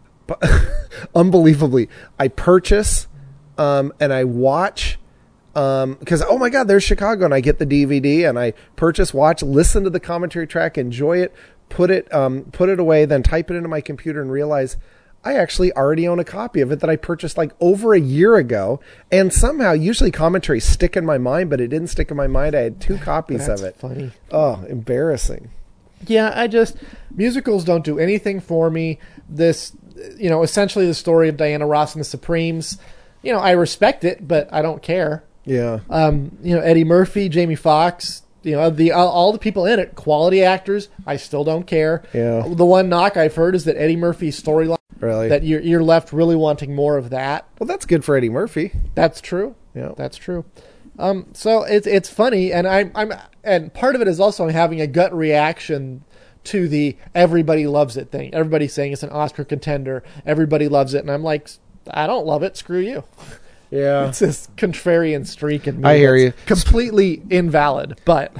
unbelievably I purchase. And I watch, because, oh my God, there's Chicago, and I get the DVD and I purchase, watch, listen to the commentary track, enjoy it, put it away, then type it into my computer and realize I actually already own a copy of it that I purchased like over a year ago. And somehow, usually commentaries stick in my mind, but it didn't stick in my mind. I had 2 copies of it. Funny. Oh, embarrassing. Yeah, musicals don't do anything for me. This, essentially the story of Diana Ross and the Supremes, I respect it, but I don't care. Yeah. Eddie Murphy, Jamie Foxx, all the people in it, quality actors, I still don't care. Yeah. The one knock I've heard is that Eddie Murphy's storyline, really, that you're left really wanting more of that. Well, that's good for Eddie Murphy. That's true. Yeah. That's true. So it's funny, and and part of it is also I'm having a gut reaction to the everybody loves it thing. Everybody's saying it's an Oscar contender. Everybody loves it, and I'm like, I don't love it. Screw you. Yeah. It's this contrarian streak in me. I hear you. Completely invalid, but...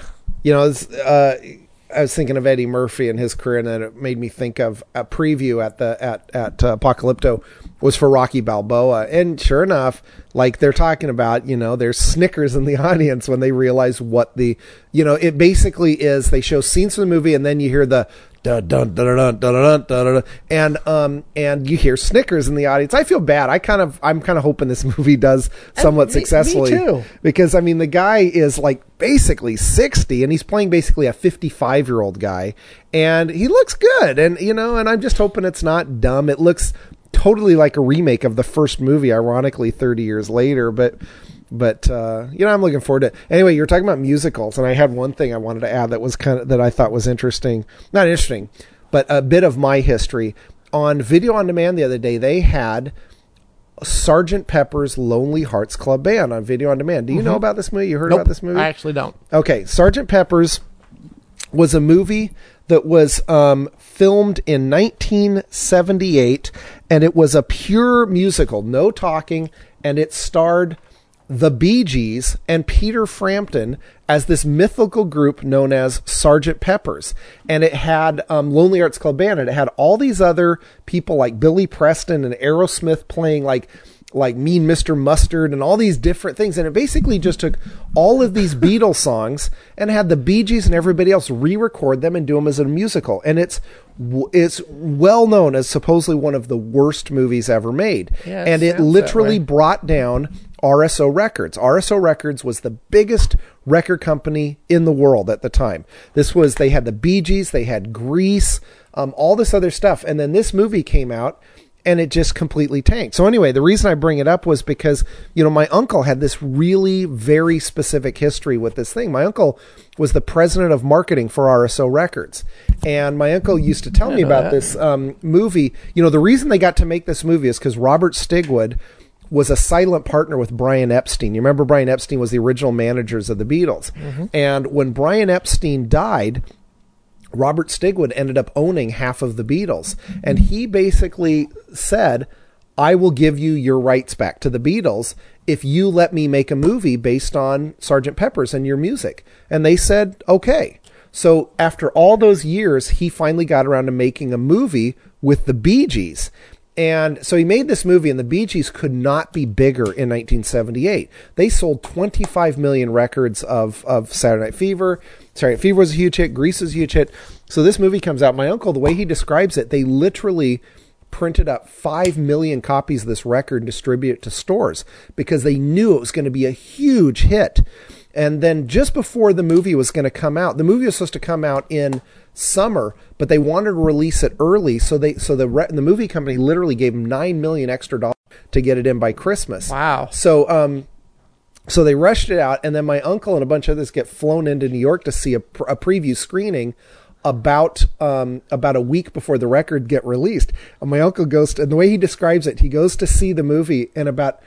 I was thinking of Eddie Murphy and his career, and then it made me think of a preview at Apocalypto was for Rocky Balboa. And sure enough, like they're talking about, there's snickers in the audience when they realize what it basically is. They show scenes from the movie, and then you hear the dun dun dun dun dun dun dun dun, and you hear snickers in the audience. I feel bad. I'm kind of hoping this movie does somewhat successfully. Me too. Because the guy is like basically 60, and he's playing basically a 55-year-old guy, and he looks good. And and I'm just hoping it's not dumb. It looks totally like a remake of the first movie, ironically 30 years later, but I'm looking forward to it. Anyway, you're talking about musicals, and I had one thing I wanted to add that I thought was interesting. Not interesting, but a bit of my history. On Video on Demand the other day, they had Sgt. Pepper's Lonely Hearts Club Band on Video on Demand. Do you know about this movie? You heard about this movie? I actually don't. Okay, Sgt. Pepper's was a movie that was filmed in 1978, and it was a pure musical, no talking, and it starred the Bee Gees and Peter Frampton as this mythical group known as Sgt. Pepper's. And it had Lonely Hearts Club Band, and it had all these other people like Billy Preston and Aerosmith playing like Mean Mr. Mustard and all these different things. And it basically just took all of these Beatles songs and had the Bee Gees and everybody else re-record them and do them as a musical. And it's well known as supposedly one of the worst movies ever made. Yeah, and it literally brought down RSO Records. RSO Records was the biggest record company in the world at the time. They had the Bee Gees, they had Grease, all this other stuff. And then this movie came out, and it just completely tanked. So anyway, the reason I bring it up was because, my uncle had this really very specific history with this thing. My uncle was the president of marketing for RSO Records. And my uncle used to tell me about this movie. The reason they got to make this movie is because Robert Stigwood was a silent partner with Brian Epstein. You remember Brian Epstein was the original managers of the Beatles. Mm-hmm. And when Brian Epstein died, Robert Stigwood ended up owning half of the Beatles. And he basically said, I will give you your rights back to the Beatles if you let me make a movie based on Sgt. Pepper's and your music. And they said, okay. So after all those years, he finally got around to making a movie with the Bee Gees. And so he made this movie, and the Bee Gees could not be bigger in 1978. They sold 25 million records of Saturday Night Fever. Saturday Night Fever was a huge hit. Grease was a huge hit. So this movie comes out. My uncle, the way he describes it, they literally printed up 5 million copies of this record and distributed it to stores because they knew it was going to be a huge hit. And then just before the movie was going to come out, the movie was supposed to come out in summer, but they wanted to release it early, so the movie company literally gave them $9 million extra dollars to get it in by Christmas. Wow. So they rushed it out, and then my uncle and a bunch of others get flown into New York to see a preview screening about a week before the record get released. And my uncle goes to, and the way he describes it, he goes to see the movie, and about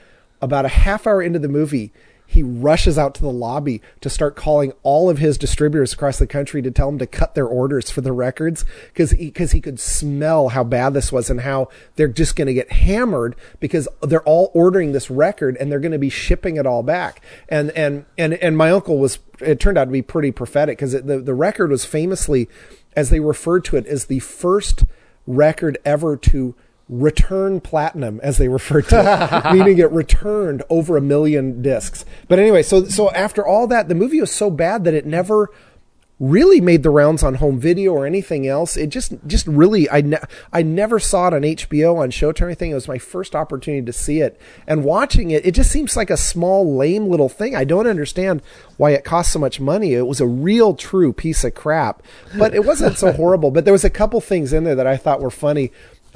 about a half hour into the movie, he rushes out to the lobby to start calling all of his distributors across the country to tell them to cut their orders for the records because he could smell how bad this was and how they're just going to get hammered because they're all ordering this record and they're going to be shipping it all back. And my uncle it turned out to be pretty prophetic because the record was famously, as they referred to it, as the first record ever to return platinum, as they referred to it, meaning it returned over 1 million discs. But anyway, so after all that, the movie was so bad that it never really made the rounds on home video or anything else. It just really, I never saw it on HBO, on Showtime or anything. It was my first opportunity to see it. And watching it, it just seems like a small, lame little thing. I don't understand why it cost so much money. It was a real, true piece of crap. But it wasn't so horrible. But there was a couple things in there that I thought were funny.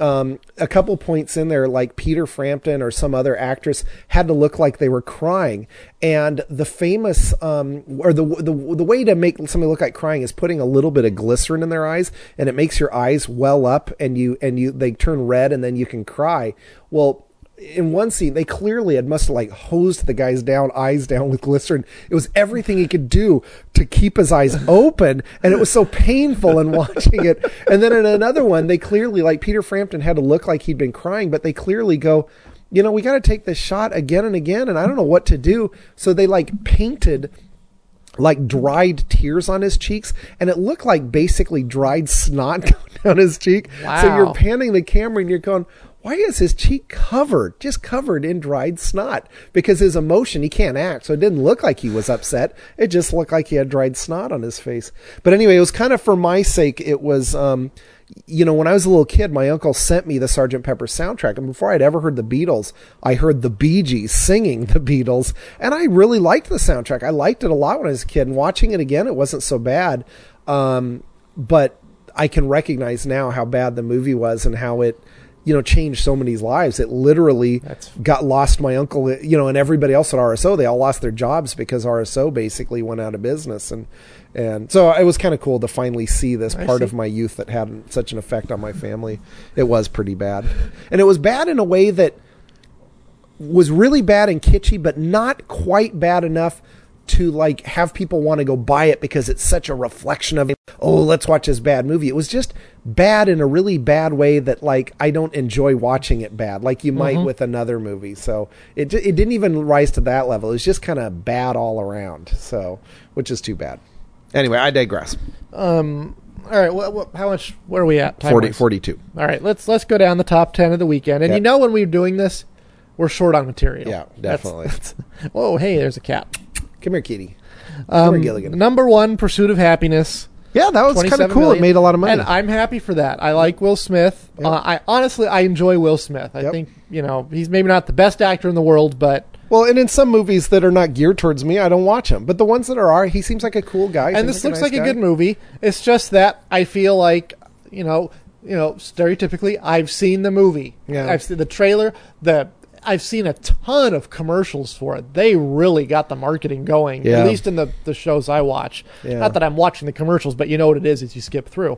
A couple points in there, like Peter Frampton or some other actress had to look like they were crying, and the famous or the way to make somebody look like crying is putting a little bit of glycerin in their eyes, and it makes your eyes well up, and they turn red, and then you can cry. Well, in one scene, they clearly must have like hosed the guy's eyes down with glycerin. It was everything he could do to keep his eyes open, and it was so painful in watching it. And then in another one, they clearly, like Peter Frampton had to look like he'd been crying, but they clearly go, we got to take this shot again and again, and I don't know what to do. So they like painted like dried tears on his cheeks, and it looked like basically dried snot going down his cheek. Wow. So you're panning the camera and you're going, why is his cheek just covered in dried snot? Because his emotion, he can't act. So it didn't look like he was upset. It just looked like he had dried snot on his face. But anyway, it was kind of for my sake. It was, when I was a little kid, my uncle sent me the Sgt. Pepper soundtrack. And before I'd ever heard the Beatles, I heard the Bee Gees singing the Beatles. And I really liked the soundtrack. I liked it a lot when I was a kid. And watching it again, it wasn't so bad. But I can recognize now how bad the movie was and how it, changed so many lives. It literally got lost. My uncle, and everybody else at RSO, they all lost their jobs because RSO basically went out of business. And so it was kind of cool to finally see this part of my youth that had such an effect on my family. It was pretty bad. And it was bad in a way that was really bad and kitschy, but not quite bad enough to like have people want to go buy it because it's such a reflection of, let's watch this bad movie. It was just bad in a really bad way that like I don't enjoy watching it bad like you might with another movie. So it didn't even rise to that level. It was just kind of bad all around. So, which is too bad. Anyway, I digress. All right, how much? Where are we at? 42. All right, let's go down the top 10 of the weekend. And when we're doing this, we're short on material. Yeah, definitely. Whoa, hey, there's a cat. Come here, kitty. Come here, Gilligan. Number 1, Pursuit of Happiness. Yeah, that was kind of cool. Million. It made a lot of money. And I'm happy for that. I like Will Smith. Yep. I enjoy Will Smith. I think, he's maybe not the best actor in the world, but... Well, and in some movies that are not geared towards me, I don't watch him. But the ones that are, he seems like a cool guy. And this looks like a good movie. It's just that I feel like, stereotypically, I've seen the movie. Yeah. I've seen the trailer, I've seen a ton of commercials for it. They really got the marketing going, at least in the shows I watch. Yeah. Not that I'm watching the commercials, but you know what it is as you skip through.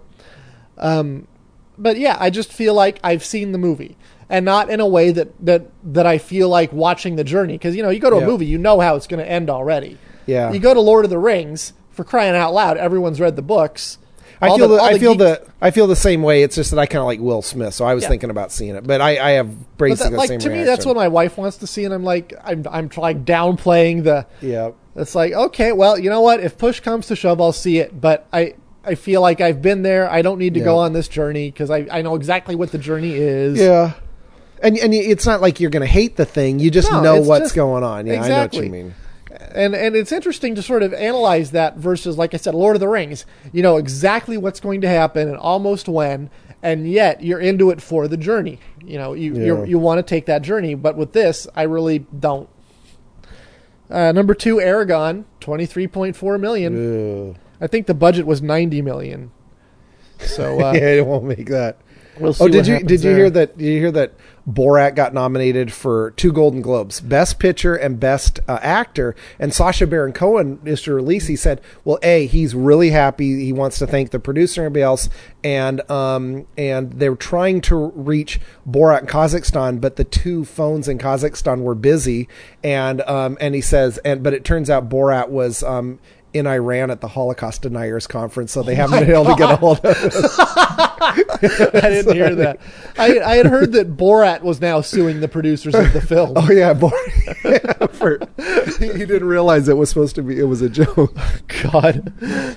But yeah, I just feel like I've seen the movie, and not in a way that I feel like watching the journey. Because you go to a movie, you know how it's going to end already. Yeah. You go to Lord of the Rings, for crying out loud, everyone's read the books. I feel the same way. It's just that I kind of like Will Smith, so I was thinking about seeing it. But I have basically the same reaction. To me, that's what my wife wants to see, and I'm like, I'm like downplaying the. Yeah. It's like, okay, well, you know what? If push comes to shove, I'll see it. But I feel like I've been there. I don't need to go on this journey because I know exactly what the journey is. Yeah. And it's not like you're going to hate the thing. You just know what's going on. Yeah, exactly. I know what you mean. And it's interesting to sort of analyze that versus, like I said, Lord of the Rings. You know exactly what's going to happen and almost when, and yet you're into it for the journey. You want to take that journey. But with this, I really don't. Number 2, Aragon, $23.4 million. Ugh. I think the budget was $90 million. So it won't make that. We'll see. Did you hear that? Did you hear that Borat got nominated for 2 Golden Globes, Best Picture and Best Actor? And Sacha Baron Cohen, Mr. Release, he said, well, he's really happy. He wants to thank the producer and everybody else. And they're trying to reach Borat in Kazakhstan, but the 2 phones in Kazakhstan were busy. And he says, but it turns out Borat was in Iran at the Holocaust Deniers Conference, so they haven't been able to get a hold of it. I didn't hear that. I had heard that Borat was now suing the producers of the film. Oh yeah, Borat. He didn't realize it was supposed to be. It was a joke. God.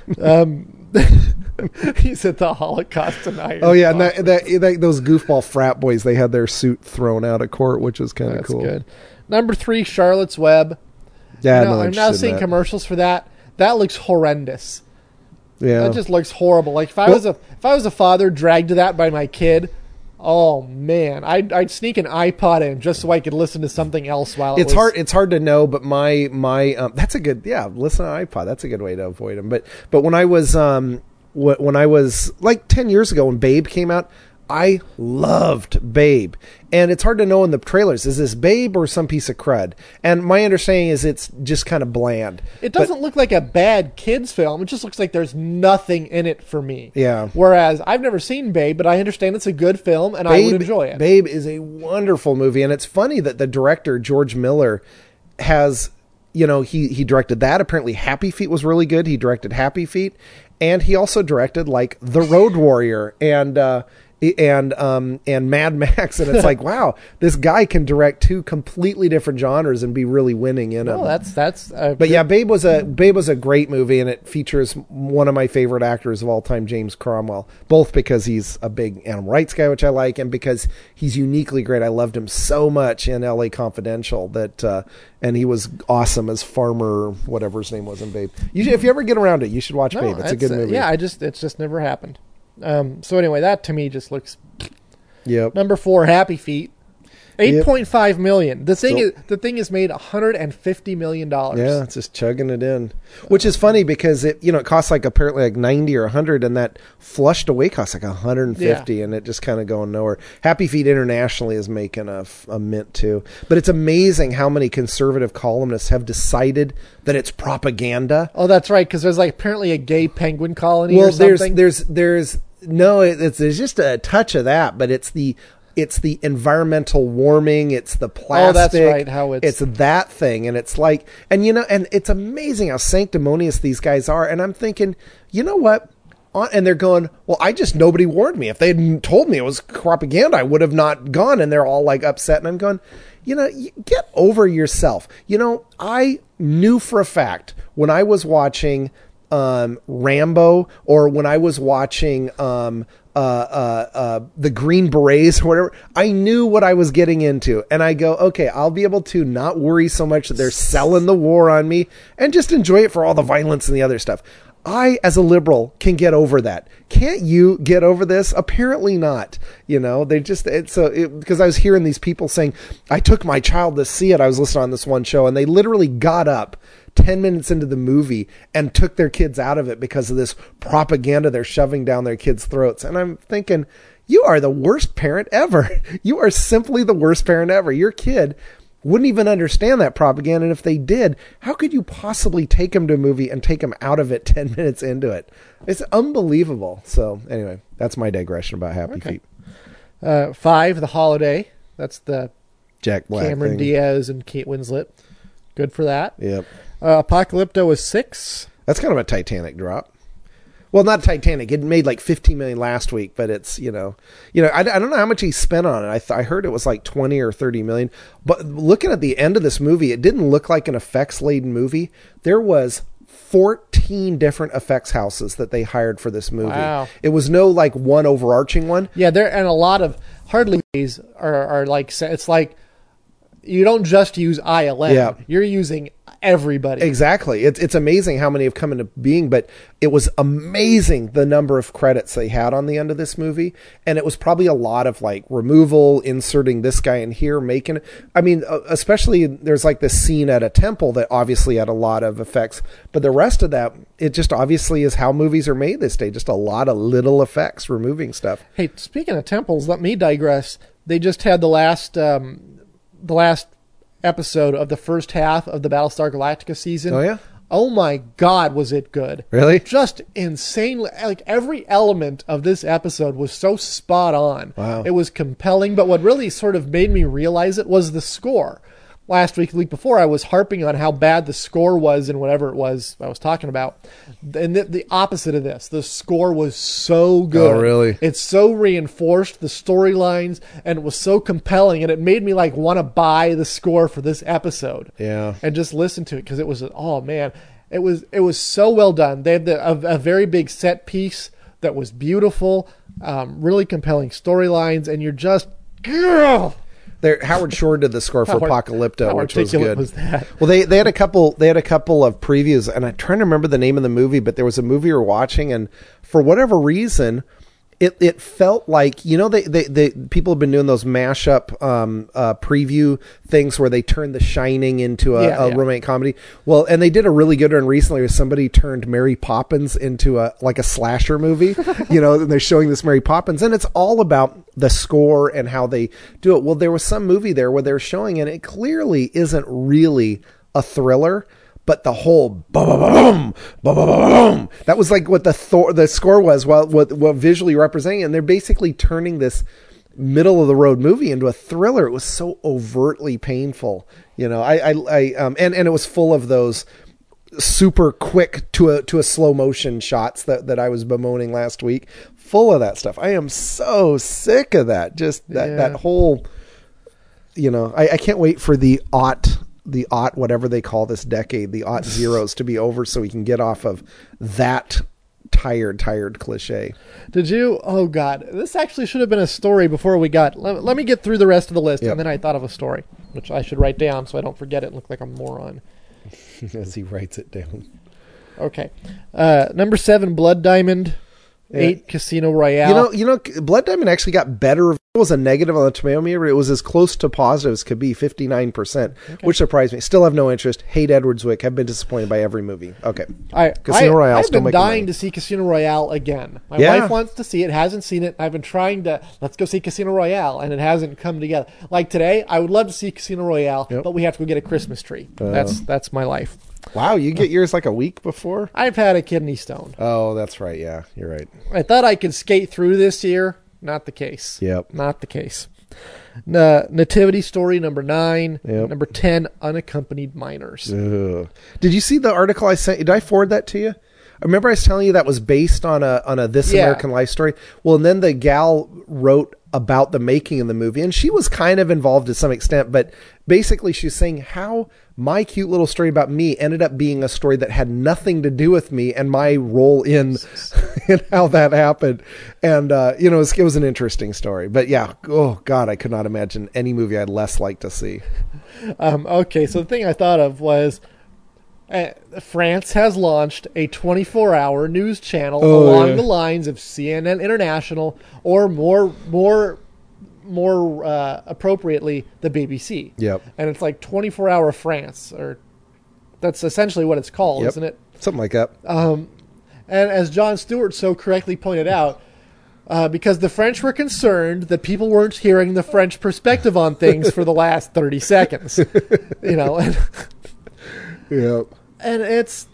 He's at the Holocaust Deniers. Oh yeah, and that those goofball frat boys, they had their suit thrown out of court, which was kind of cool. Good. Number 3, Charlotte's Web. Yeah, I'm now seeing commercials for that. That looks horrendous. Yeah, that just looks horrible. Like if I was a father dragged to that by my kid, oh man, I'd sneak an iPod in just so I could listen to something else while it's hard. It's hard to know, but my that's a good listen to iPod. That's a good way to avoid them. But when I was like 10 years ago when Babe came out, I loved Babe. And it's hard to know in the trailers, is this Babe or some piece of crud? And my understanding is it's just kind of bland. It doesn't look like a bad kids film. It just looks like there's nothing in it for me. Yeah. Whereas I've never seen Babe, but I understand it's a good film and I would enjoy it. Babe is a wonderful movie. And it's funny that the director, George Miller, has, he directed that. Apparently Happy Feet was really good. He directed Happy Feet. And he also directed like The Road Warrior and Mad Max, and it's like, wow, this guy can direct 2 completely different genres and be really winning in them. But yeah, Babe was a great movie, and it features one of my favorite actors of all time, James Cromwell, both because he's a big animal rights guy, which I like, and because he's uniquely great. I loved him so much in L.A. Confidential and he was awesome as Farmer, whatever his name was in Babe. If you ever get around it, you should watch Babe. It's a good movie. Yeah, it's just never happened. So anyway, that to me just looks. Yep. Number 4, Happy Feet, 8.5 million. The thing is made $150 million. Yeah, it's just chugging it in, which is funny because it costs apparently like 90 or 100, and that flushed away costs like 150, and it just kind of going nowhere. Happy Feet internationally is making a mint too, but it's amazing how many conservative columnists have decided that it's propaganda. Oh, that's right, because there's apparently a gay penguin colony or something. There's just a touch of that, but it's the environmental warming, it's the plastic. Oh, that's right. It's that thing, and it's like, and it's amazing how sanctimonious these guys are. And I'm thinking, you know what? And they're going, well, nobody warned me. If they had told me it was propaganda, I would have not gone. And they're all upset. And I'm going, get over yourself. I knew for a fact when I was watching Rambo, or when I was watching the Green Berets or whatever, I knew what I was getting into, and I go, okay, I'll be able to not worry so much that they're selling the war on me and just enjoy it for all the violence and the other stuff. I, as a liberal, can get over that. Can't you get over this? Apparently not. Because I was hearing these people saying, I took my child to see it. I was listening on this one show, and they literally got up 10 minutes into the movie and took their kids out of it because of this propaganda they're shoving down their kids' throats. And I'm thinking, you are the worst parent ever. You are simply the worst parent ever. Your kid wouldn't even understand that propaganda. And if they did, how could you possibly take them to a movie and take them out of it 10 minutes into it? It's unbelievable. So anyway, that's my digression about Happy Feet. 5, The Holiday. That's the Jack Black Cameron thing. Diaz and Kate Winslet. Good for that. Yep. Apocalypto is 6. That's kind of a Titanic drop. Well, not Titanic. It made like $15 million last week, but it's, I don't know how much he spent on it. I heard it was like 20 or 30 million. But looking at the end of this movie, it didn't look like an effects-laden movie. There was 14 different effects houses that they hired for this movie. Wow. It was no like one overarching one. Yeah, and a lot of hardly are like, it's like you don't just use ILM. Yeah. You're using everybody. Exactly. It's amazing how many have come into being, but it was amazing the number of credits they had on the end of this movie. And it was probably a lot of like removal, inserting this guy in here, making it. I mean, especially there's like this scene at a temple that obviously had a lot of effects, but the rest of that, it just obviously is how movies are made this day. Just a lot of little effects, removing stuff. Hey, speaking of temples, let me digress. They just had the last episode of the first half of the Battlestar Galactica season. Oh, yeah? Oh, my God, was it good. Really? Just insanely. Like, every element of this episode was so spot on. Wow. It was compelling, but what really sort of made me realize it was the score. Last week, the week before, I was harping on how bad the score was in whatever it was I was talking about. And the opposite of this, the score was so good. Oh, really? It so reinforced the storylines, and it was so compelling, and it made me like want to buy the score for this episode. Yeah. And just listen to it, because it was, oh man, it was so well done. They had a very big set piece that was beautiful, really compelling storylines, and you're just, girl. Howard Shore did the score for Apocalypto, which was good. Was that? Well, they had a couple of previews, and I'm trying to remember the name of the movie, but there was a movie we were watching, and for whatever reason, it felt like, you know, they people have been doing those mashup preview things where they turn The Shining into a romantic comedy. Well, and they did a really good one recently where somebody turned Mary Poppins into a slasher movie, you know, and they're showing this Mary Poppins, and it's all about the score and how they do it. Well, there was some movie there where they're showing, and it clearly isn't really a thriller, but the whole boom, that was like what the score was, what visually representing it. And they're basically turning this middle of the road movie into a thriller. It was so overtly painful, you know. And it was full of those super quick to a slow motion shots that I was bemoaning last week. Full of that stuff. I am so sick of that. Just that whole, you know. I can't wait for the whatever they call this decade, the zeros to be over, so we can get off of that tired cliche. Did you? Oh God, this actually should have been a story before we got. Let me get through the rest of the list, and then I thought of a story, which I should write down so I don't forget it and look like a moron. As he writes it down. Okay, number 7, Blood Diamond. 8, Casino Royale. You know, Blood Diamond actually got better. It was a negative on the tomato meter. It was as close to positive as could be, 59%, which surprised me. Still have no interest. Hate Edward Zwick. Have been disappointed by every movie. Okay. Casino Royale. I've been dying to see Casino Royale again. My wife wants to see it, hasn't seen it. I've been trying to, let's go see Casino Royale, and it hasn't come together. Like today, I would love to see Casino Royale, but we have to go get a Christmas tree. That's my life. Wow, you get yours like a week before? I've had a kidney stone. Oh, that's right. Yeah, you're right. I thought I could skate through this year. Not the case. Yep. Not the case. Nativity Story, number 9. Yep. Number 10, Unaccompanied Minors. Ugh. Did you see the article I sent you? Did I forward that to you? I remember I was telling you that was based on a This American Life story. Well, and then the gal wrote about the making of the movie, and she was kind of involved to some extent, but basically she's saying how my cute little story about me ended up being a story that had nothing to do with me and my role in how that happened. And, you know, it was an interesting story. But yeah, oh God, I could not imagine any movie I'd less like to see. Okay, so the thing I thought of was France has launched a 24-hour news channel along the lines of CNN International, or more appropriately, the BBC. Yep. And it's like 24-hour France, or that's essentially what it's called, isn't it? Something like that. And as Jon Stewart so correctly pointed out, because the French were concerned that people weren't hearing the French perspective on things for the last 30 seconds. You know, and yep. And it's,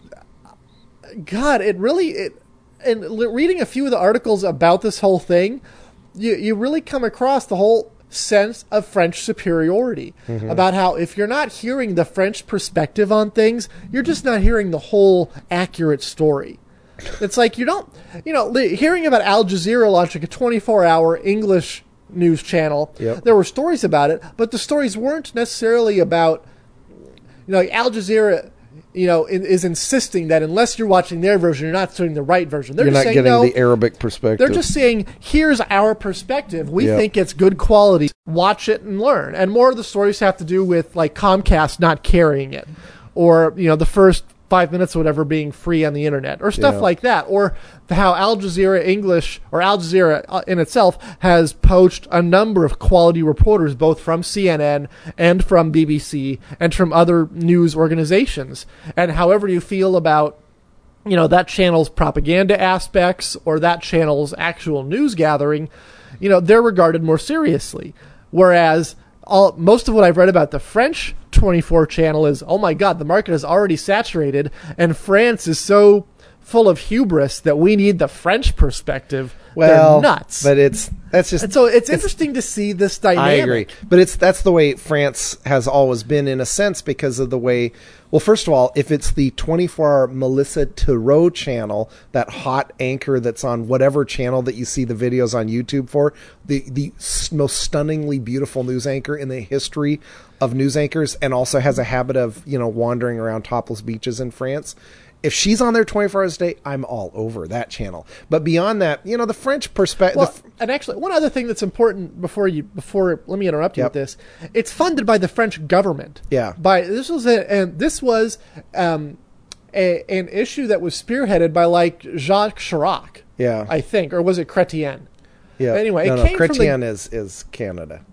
God, and reading a few of the articles about this whole thing, you really come across the whole sense of French superiority, about how if you're not hearing the French perspective on things, you're just not hearing the whole accurate story. It's like you don't, hearing about Al Jazeera launching a 24-hour English news channel, there were stories about it, but the stories weren't necessarily about, Al Jazeera is insisting that unless you're watching their version, you're not doing the right version. You're not getting the Arabic perspective. They're just saying, here's our perspective. We think it's good quality. Watch it and learn. And more of the stories have to do with like Comcast not carrying it, or the first 5 minutes or whatever being free on the internet, or stuff like that, or how Al Jazeera English, or Al Jazeera in itself, has poached a number of quality reporters, both from CNN and from BBC and from other news organizations. And however you feel about that channel's propaganda aspects or that channel's actual news gathering, they're regarded more seriously. Whereas most of what I've read about the French 24 channel is, oh my God, the market is already saturated, and France is so full of hubris that we need the French perspective. Well, they're nuts. But it's interesting to see this dynamic. I agree. But that's the way France has always been, in a sense, because of the way. Well, first of all, if it's the 24-hour Melissa Theroux channel, that hot anchor that's on whatever channel that you see the videos on YouTube for, the most stunningly beautiful news anchor in the history of news anchors, and also has a habit of wandering around topless beaches in France. If she's on there 24 hours a day, I'm all over that channel. But beyond that, the French perspective. Well, and actually, one other thing that's important before let me interrupt you with this. It's funded by the French government. Yeah. This was an issue that was spearheaded by like Jacques Chirac. Yeah. I think, or was it Chrétien? Yeah. But anyway, it came Chrétien is Canada.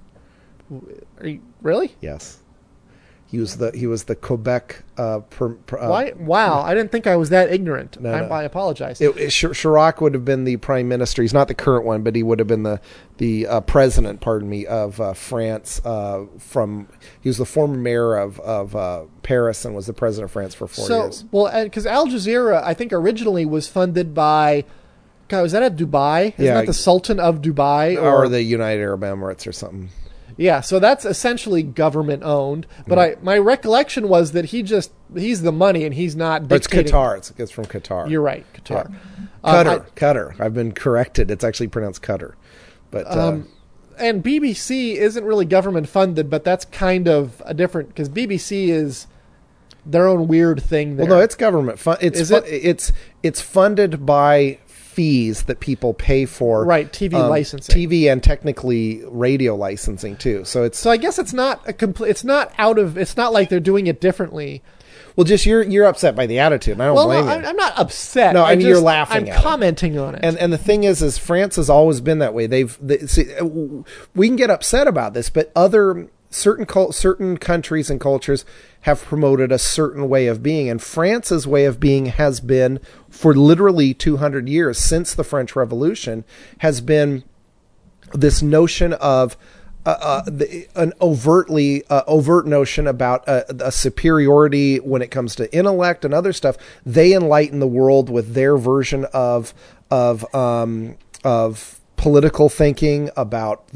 Are you, really? Yes. He was the Quebec. Why? Wow, I didn't think I was that ignorant. I apologize. Chirac would have been the prime minister. He's not the current one, but he would have been the president. Pardon me, of France. He was the former mayor of Paris and was the president of France for 4 years. Well, because Al Jazeera, I think originally was funded by. God, was that at Dubai? Isn't that the Sultan of Dubai or the United Arab Emirates or something? Yeah, so that's essentially government owned. But my recollection was that he's the money and he's not dictating. It's Qatar. It's from Qatar. You're right, Qatar. Yeah. Qatar. I've been corrected. It's actually pronounced Qatar. But and BBC isn't really government funded, but that's kind of a different, because BBC is their own weird thing there. Well, no, it's government funded. It's funded by fees that people pay for, right? TV licensing, TV, and technically radio licensing too. So I guess it's not a complete. It's not like they're doing it differently. Well, just you're upset by the attitude. And I don't blame you. I'm not upset. No, you're laughing. I'm commenting on it. And the thing is France has always been that way. We can get upset about this, but certain countries and cultures have promoted a certain way of being, and France's way of being has been, for literally 200 years since the French Revolution, has been this notion of an overt notion about a superiority when it comes to intellect and other stuff. They enlighten the world with their version of political thinking about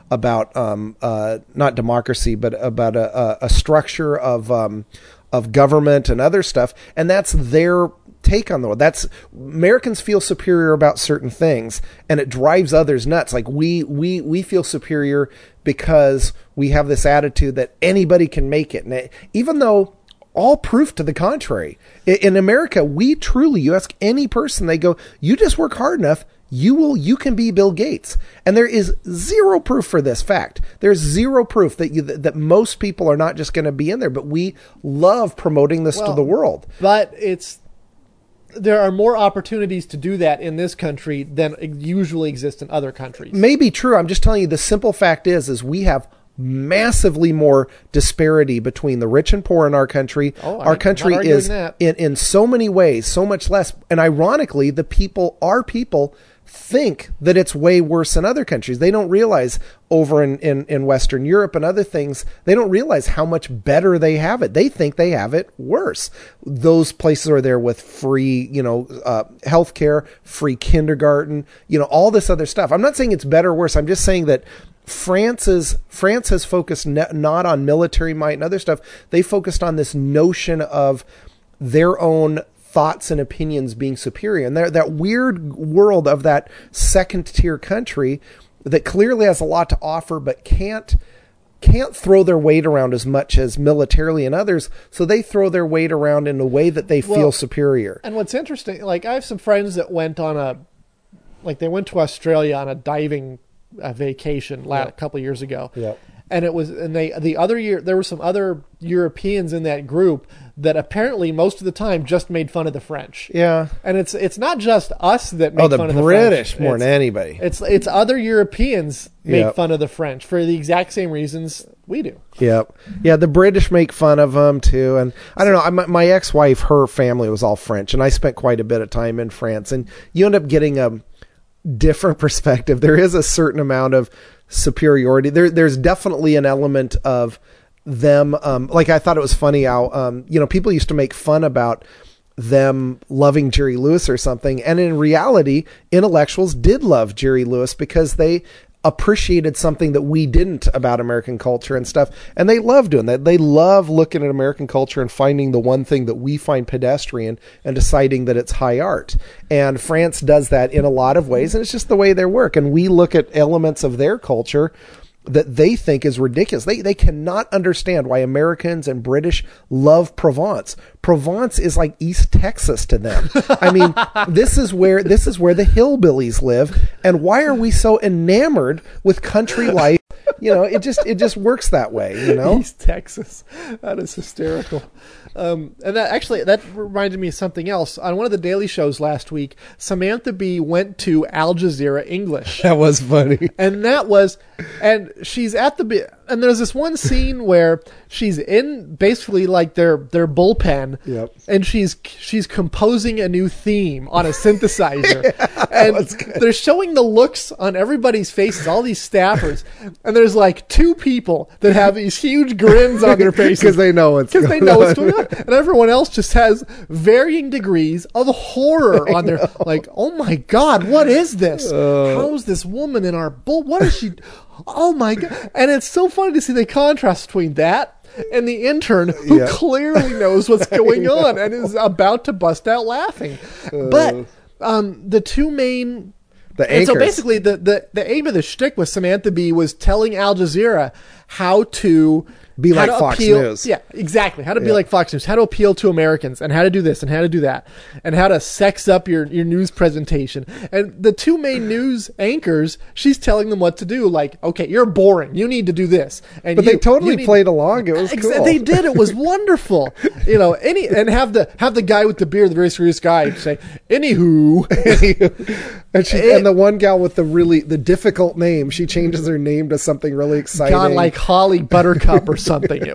not democracy, but about a structure of government and other stuff, and that's their take on the world. That's Americans feel superior about certain things, and it drives others nuts. Like we feel superior because we have this attitude that anybody can make it, and even though all proof to the contrary. In America, we truly, you ask any person, they go, you just work hard enough, you can be Bill Gates. And there is zero proof for this fact. There's zero proof that most people are not just going to be in there, but we love promoting this to the world. But there are more opportunities to do that in this country than usually exist in other countries. Maybe true. I'm just telling you, the simple fact is we have massively more disparity between the rich and poor in our country. Our country is in so many ways so much less, and ironically our people think that it's way worse than other countries. They don't realize over in Western Europe and other things, they don't realize how much better they have it. They think they have it worse. Those places are there with free, healthcare, free kindergarten, all this other stuff. I'm not saying it's better or worse. I'm just saying that France has focused not on military might and other stuff. They focused on this notion of their own thoughts and opinions being superior. And that weird world of that second tier country that clearly has a lot to offer, but can't can't throw their weight around as much as militarily and others, so they throw their weight around in a way that they feel superior. And what's interesting, like I have some friends that went to Australia on a diving vacation a couple of years ago. Yep. And the other year there were some other Europeans in that group that apparently most of the time just made fun of the French. Yeah. And it's not just us that make fun of the French. Oh, the British more than anybody. It's other Europeans make fun of the French for the exact same reasons we do. Yep. Yeah, the British make fun of them too. And I don't know, my ex-wife, her family was all French, and I spent quite a bit of time in France, and you end up getting a different perspective. There is a certain amount of superiority. There's definitely an element of them. Like I thought it was funny how, people used to make fun about them loving Jerry Lewis or something. And in reality, intellectuals did love Jerry Lewis because they appreciated something that we didn't about American culture and stuff. And they love doing that. They love looking at American culture and finding the one thing that we find pedestrian and deciding that it's high art. And France does that in a lot of ways. And it's just the way they work. And we look at elements of their culture that they think is ridiculous. They cannot understand why Americans and British love Provence. Provence is like East Texas to them. I mean, this is where the hillbillies live. And why are we so enamored with country life? It just works that way, East Texas. That is hysterical. And that reminded me of something else. On one of the Daily shows last week, Samantha Bee went to Al Jazeera English. That was funny. And she's at and there's this one scene where she's in basically like their bullpen. Yep. And she's composing a new theme on a synthesizer. And they're showing the looks on everybody's faces, all these staffers. And there's like two people that have these huge grins on their faces. Because they know what's going on. And everyone else just has varying degrees of horror on their, like, oh my God, what is this? How is this woman in our bull? What is she? Oh my God. And it's so funny to see the contrast between that and the intern who clearly knows what's going on and is about to bust out laughing. But the two main... The anchors. And so basically the aim of the shtick with Samantha Bee was telling Al Jazeera how to... Be like Fox News. Yeah, exactly. How to be like Fox News. How to appeal to Americans and how to do this and how to do that. And how to sex up your news presentation. And the two main news anchors, she's telling them what to do. Like, okay, you're boring. You need to do this. And they totally played along. It was cool. They did. It was wonderful. And have the guy with the beard, the very serious guy, say, anywho. And the one gal with the difficult name, she changes her name to something really exciting. God, like Holly Buttercup or something. It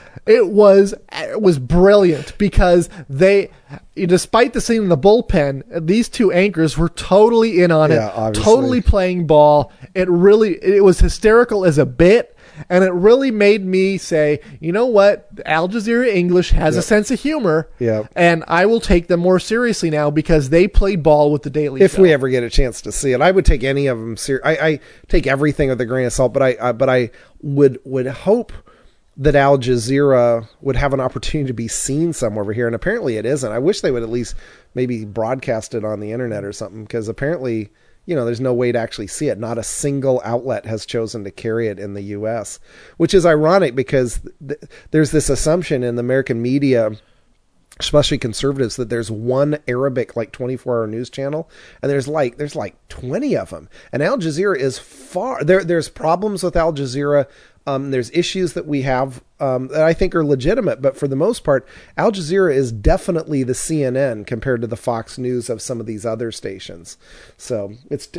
was brilliant because despite the scene in the bullpen, these two anchors were totally in on it, obviously. Totally playing ball. It was hysterical as a bit. And it really made me say, you know what? Al Jazeera English has a sense of humor. Yep. And I will take them more seriously now because they played ball with the Daily Show. If we ever get a chance to see it, I would take any of them seriously. I take everything with a grain of salt, but I would hope that Al Jazeera would have an opportunity to be seen somewhere over here. And apparently it isn't. I wish they would at least maybe broadcast it on the internet or something, because apparently... there's no way to actually see it. Not a single outlet has chosen to carry it in the U.S., which is ironic because there's this assumption in the American media, especially conservatives, that there's one Arabic, 24-hour news channel, and there's like 20 of them. And Al Jazeera is far... There's problems with Al Jazeera. There's issues that we have that I think are legitimate, but for the most part, Al Jazeera is definitely the CNN compared to the Fox News of some of these other stations. So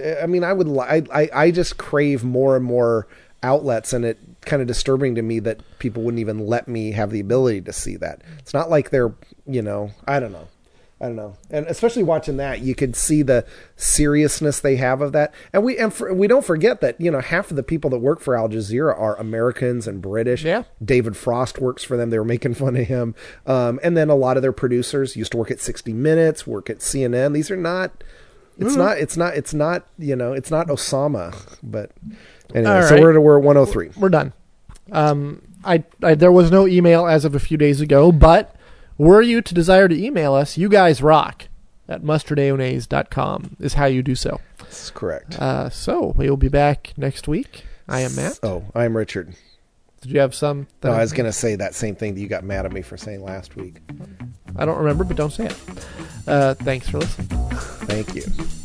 I just crave more and more outlets, and it kind of disturbing to me that people wouldn't even let me have the ability to see that. It's not like they're, I don't know. And especially watching that, you could see the seriousness they have of that. And we don't forget that, half of the people that work for Al Jazeera are Americans and British. Yeah. David Frost works for them. They were making fun of him. And then a lot of their producers used to work at 60 Minutes, work at CNN. These are not, it's not Osama, but anyway, right. So we're at 103. We're done. There was no email as of a few days ago, but were you to desire to email us, you guys rock at mustardayonaise.com is how you do so. That's correct. So we will be back next week. I am Matt. I am Richard. Did you have some? No, I was going to say that same thing that you got mad at me for saying last week. I don't remember, but don't say it. Thanks for listening. Thank you.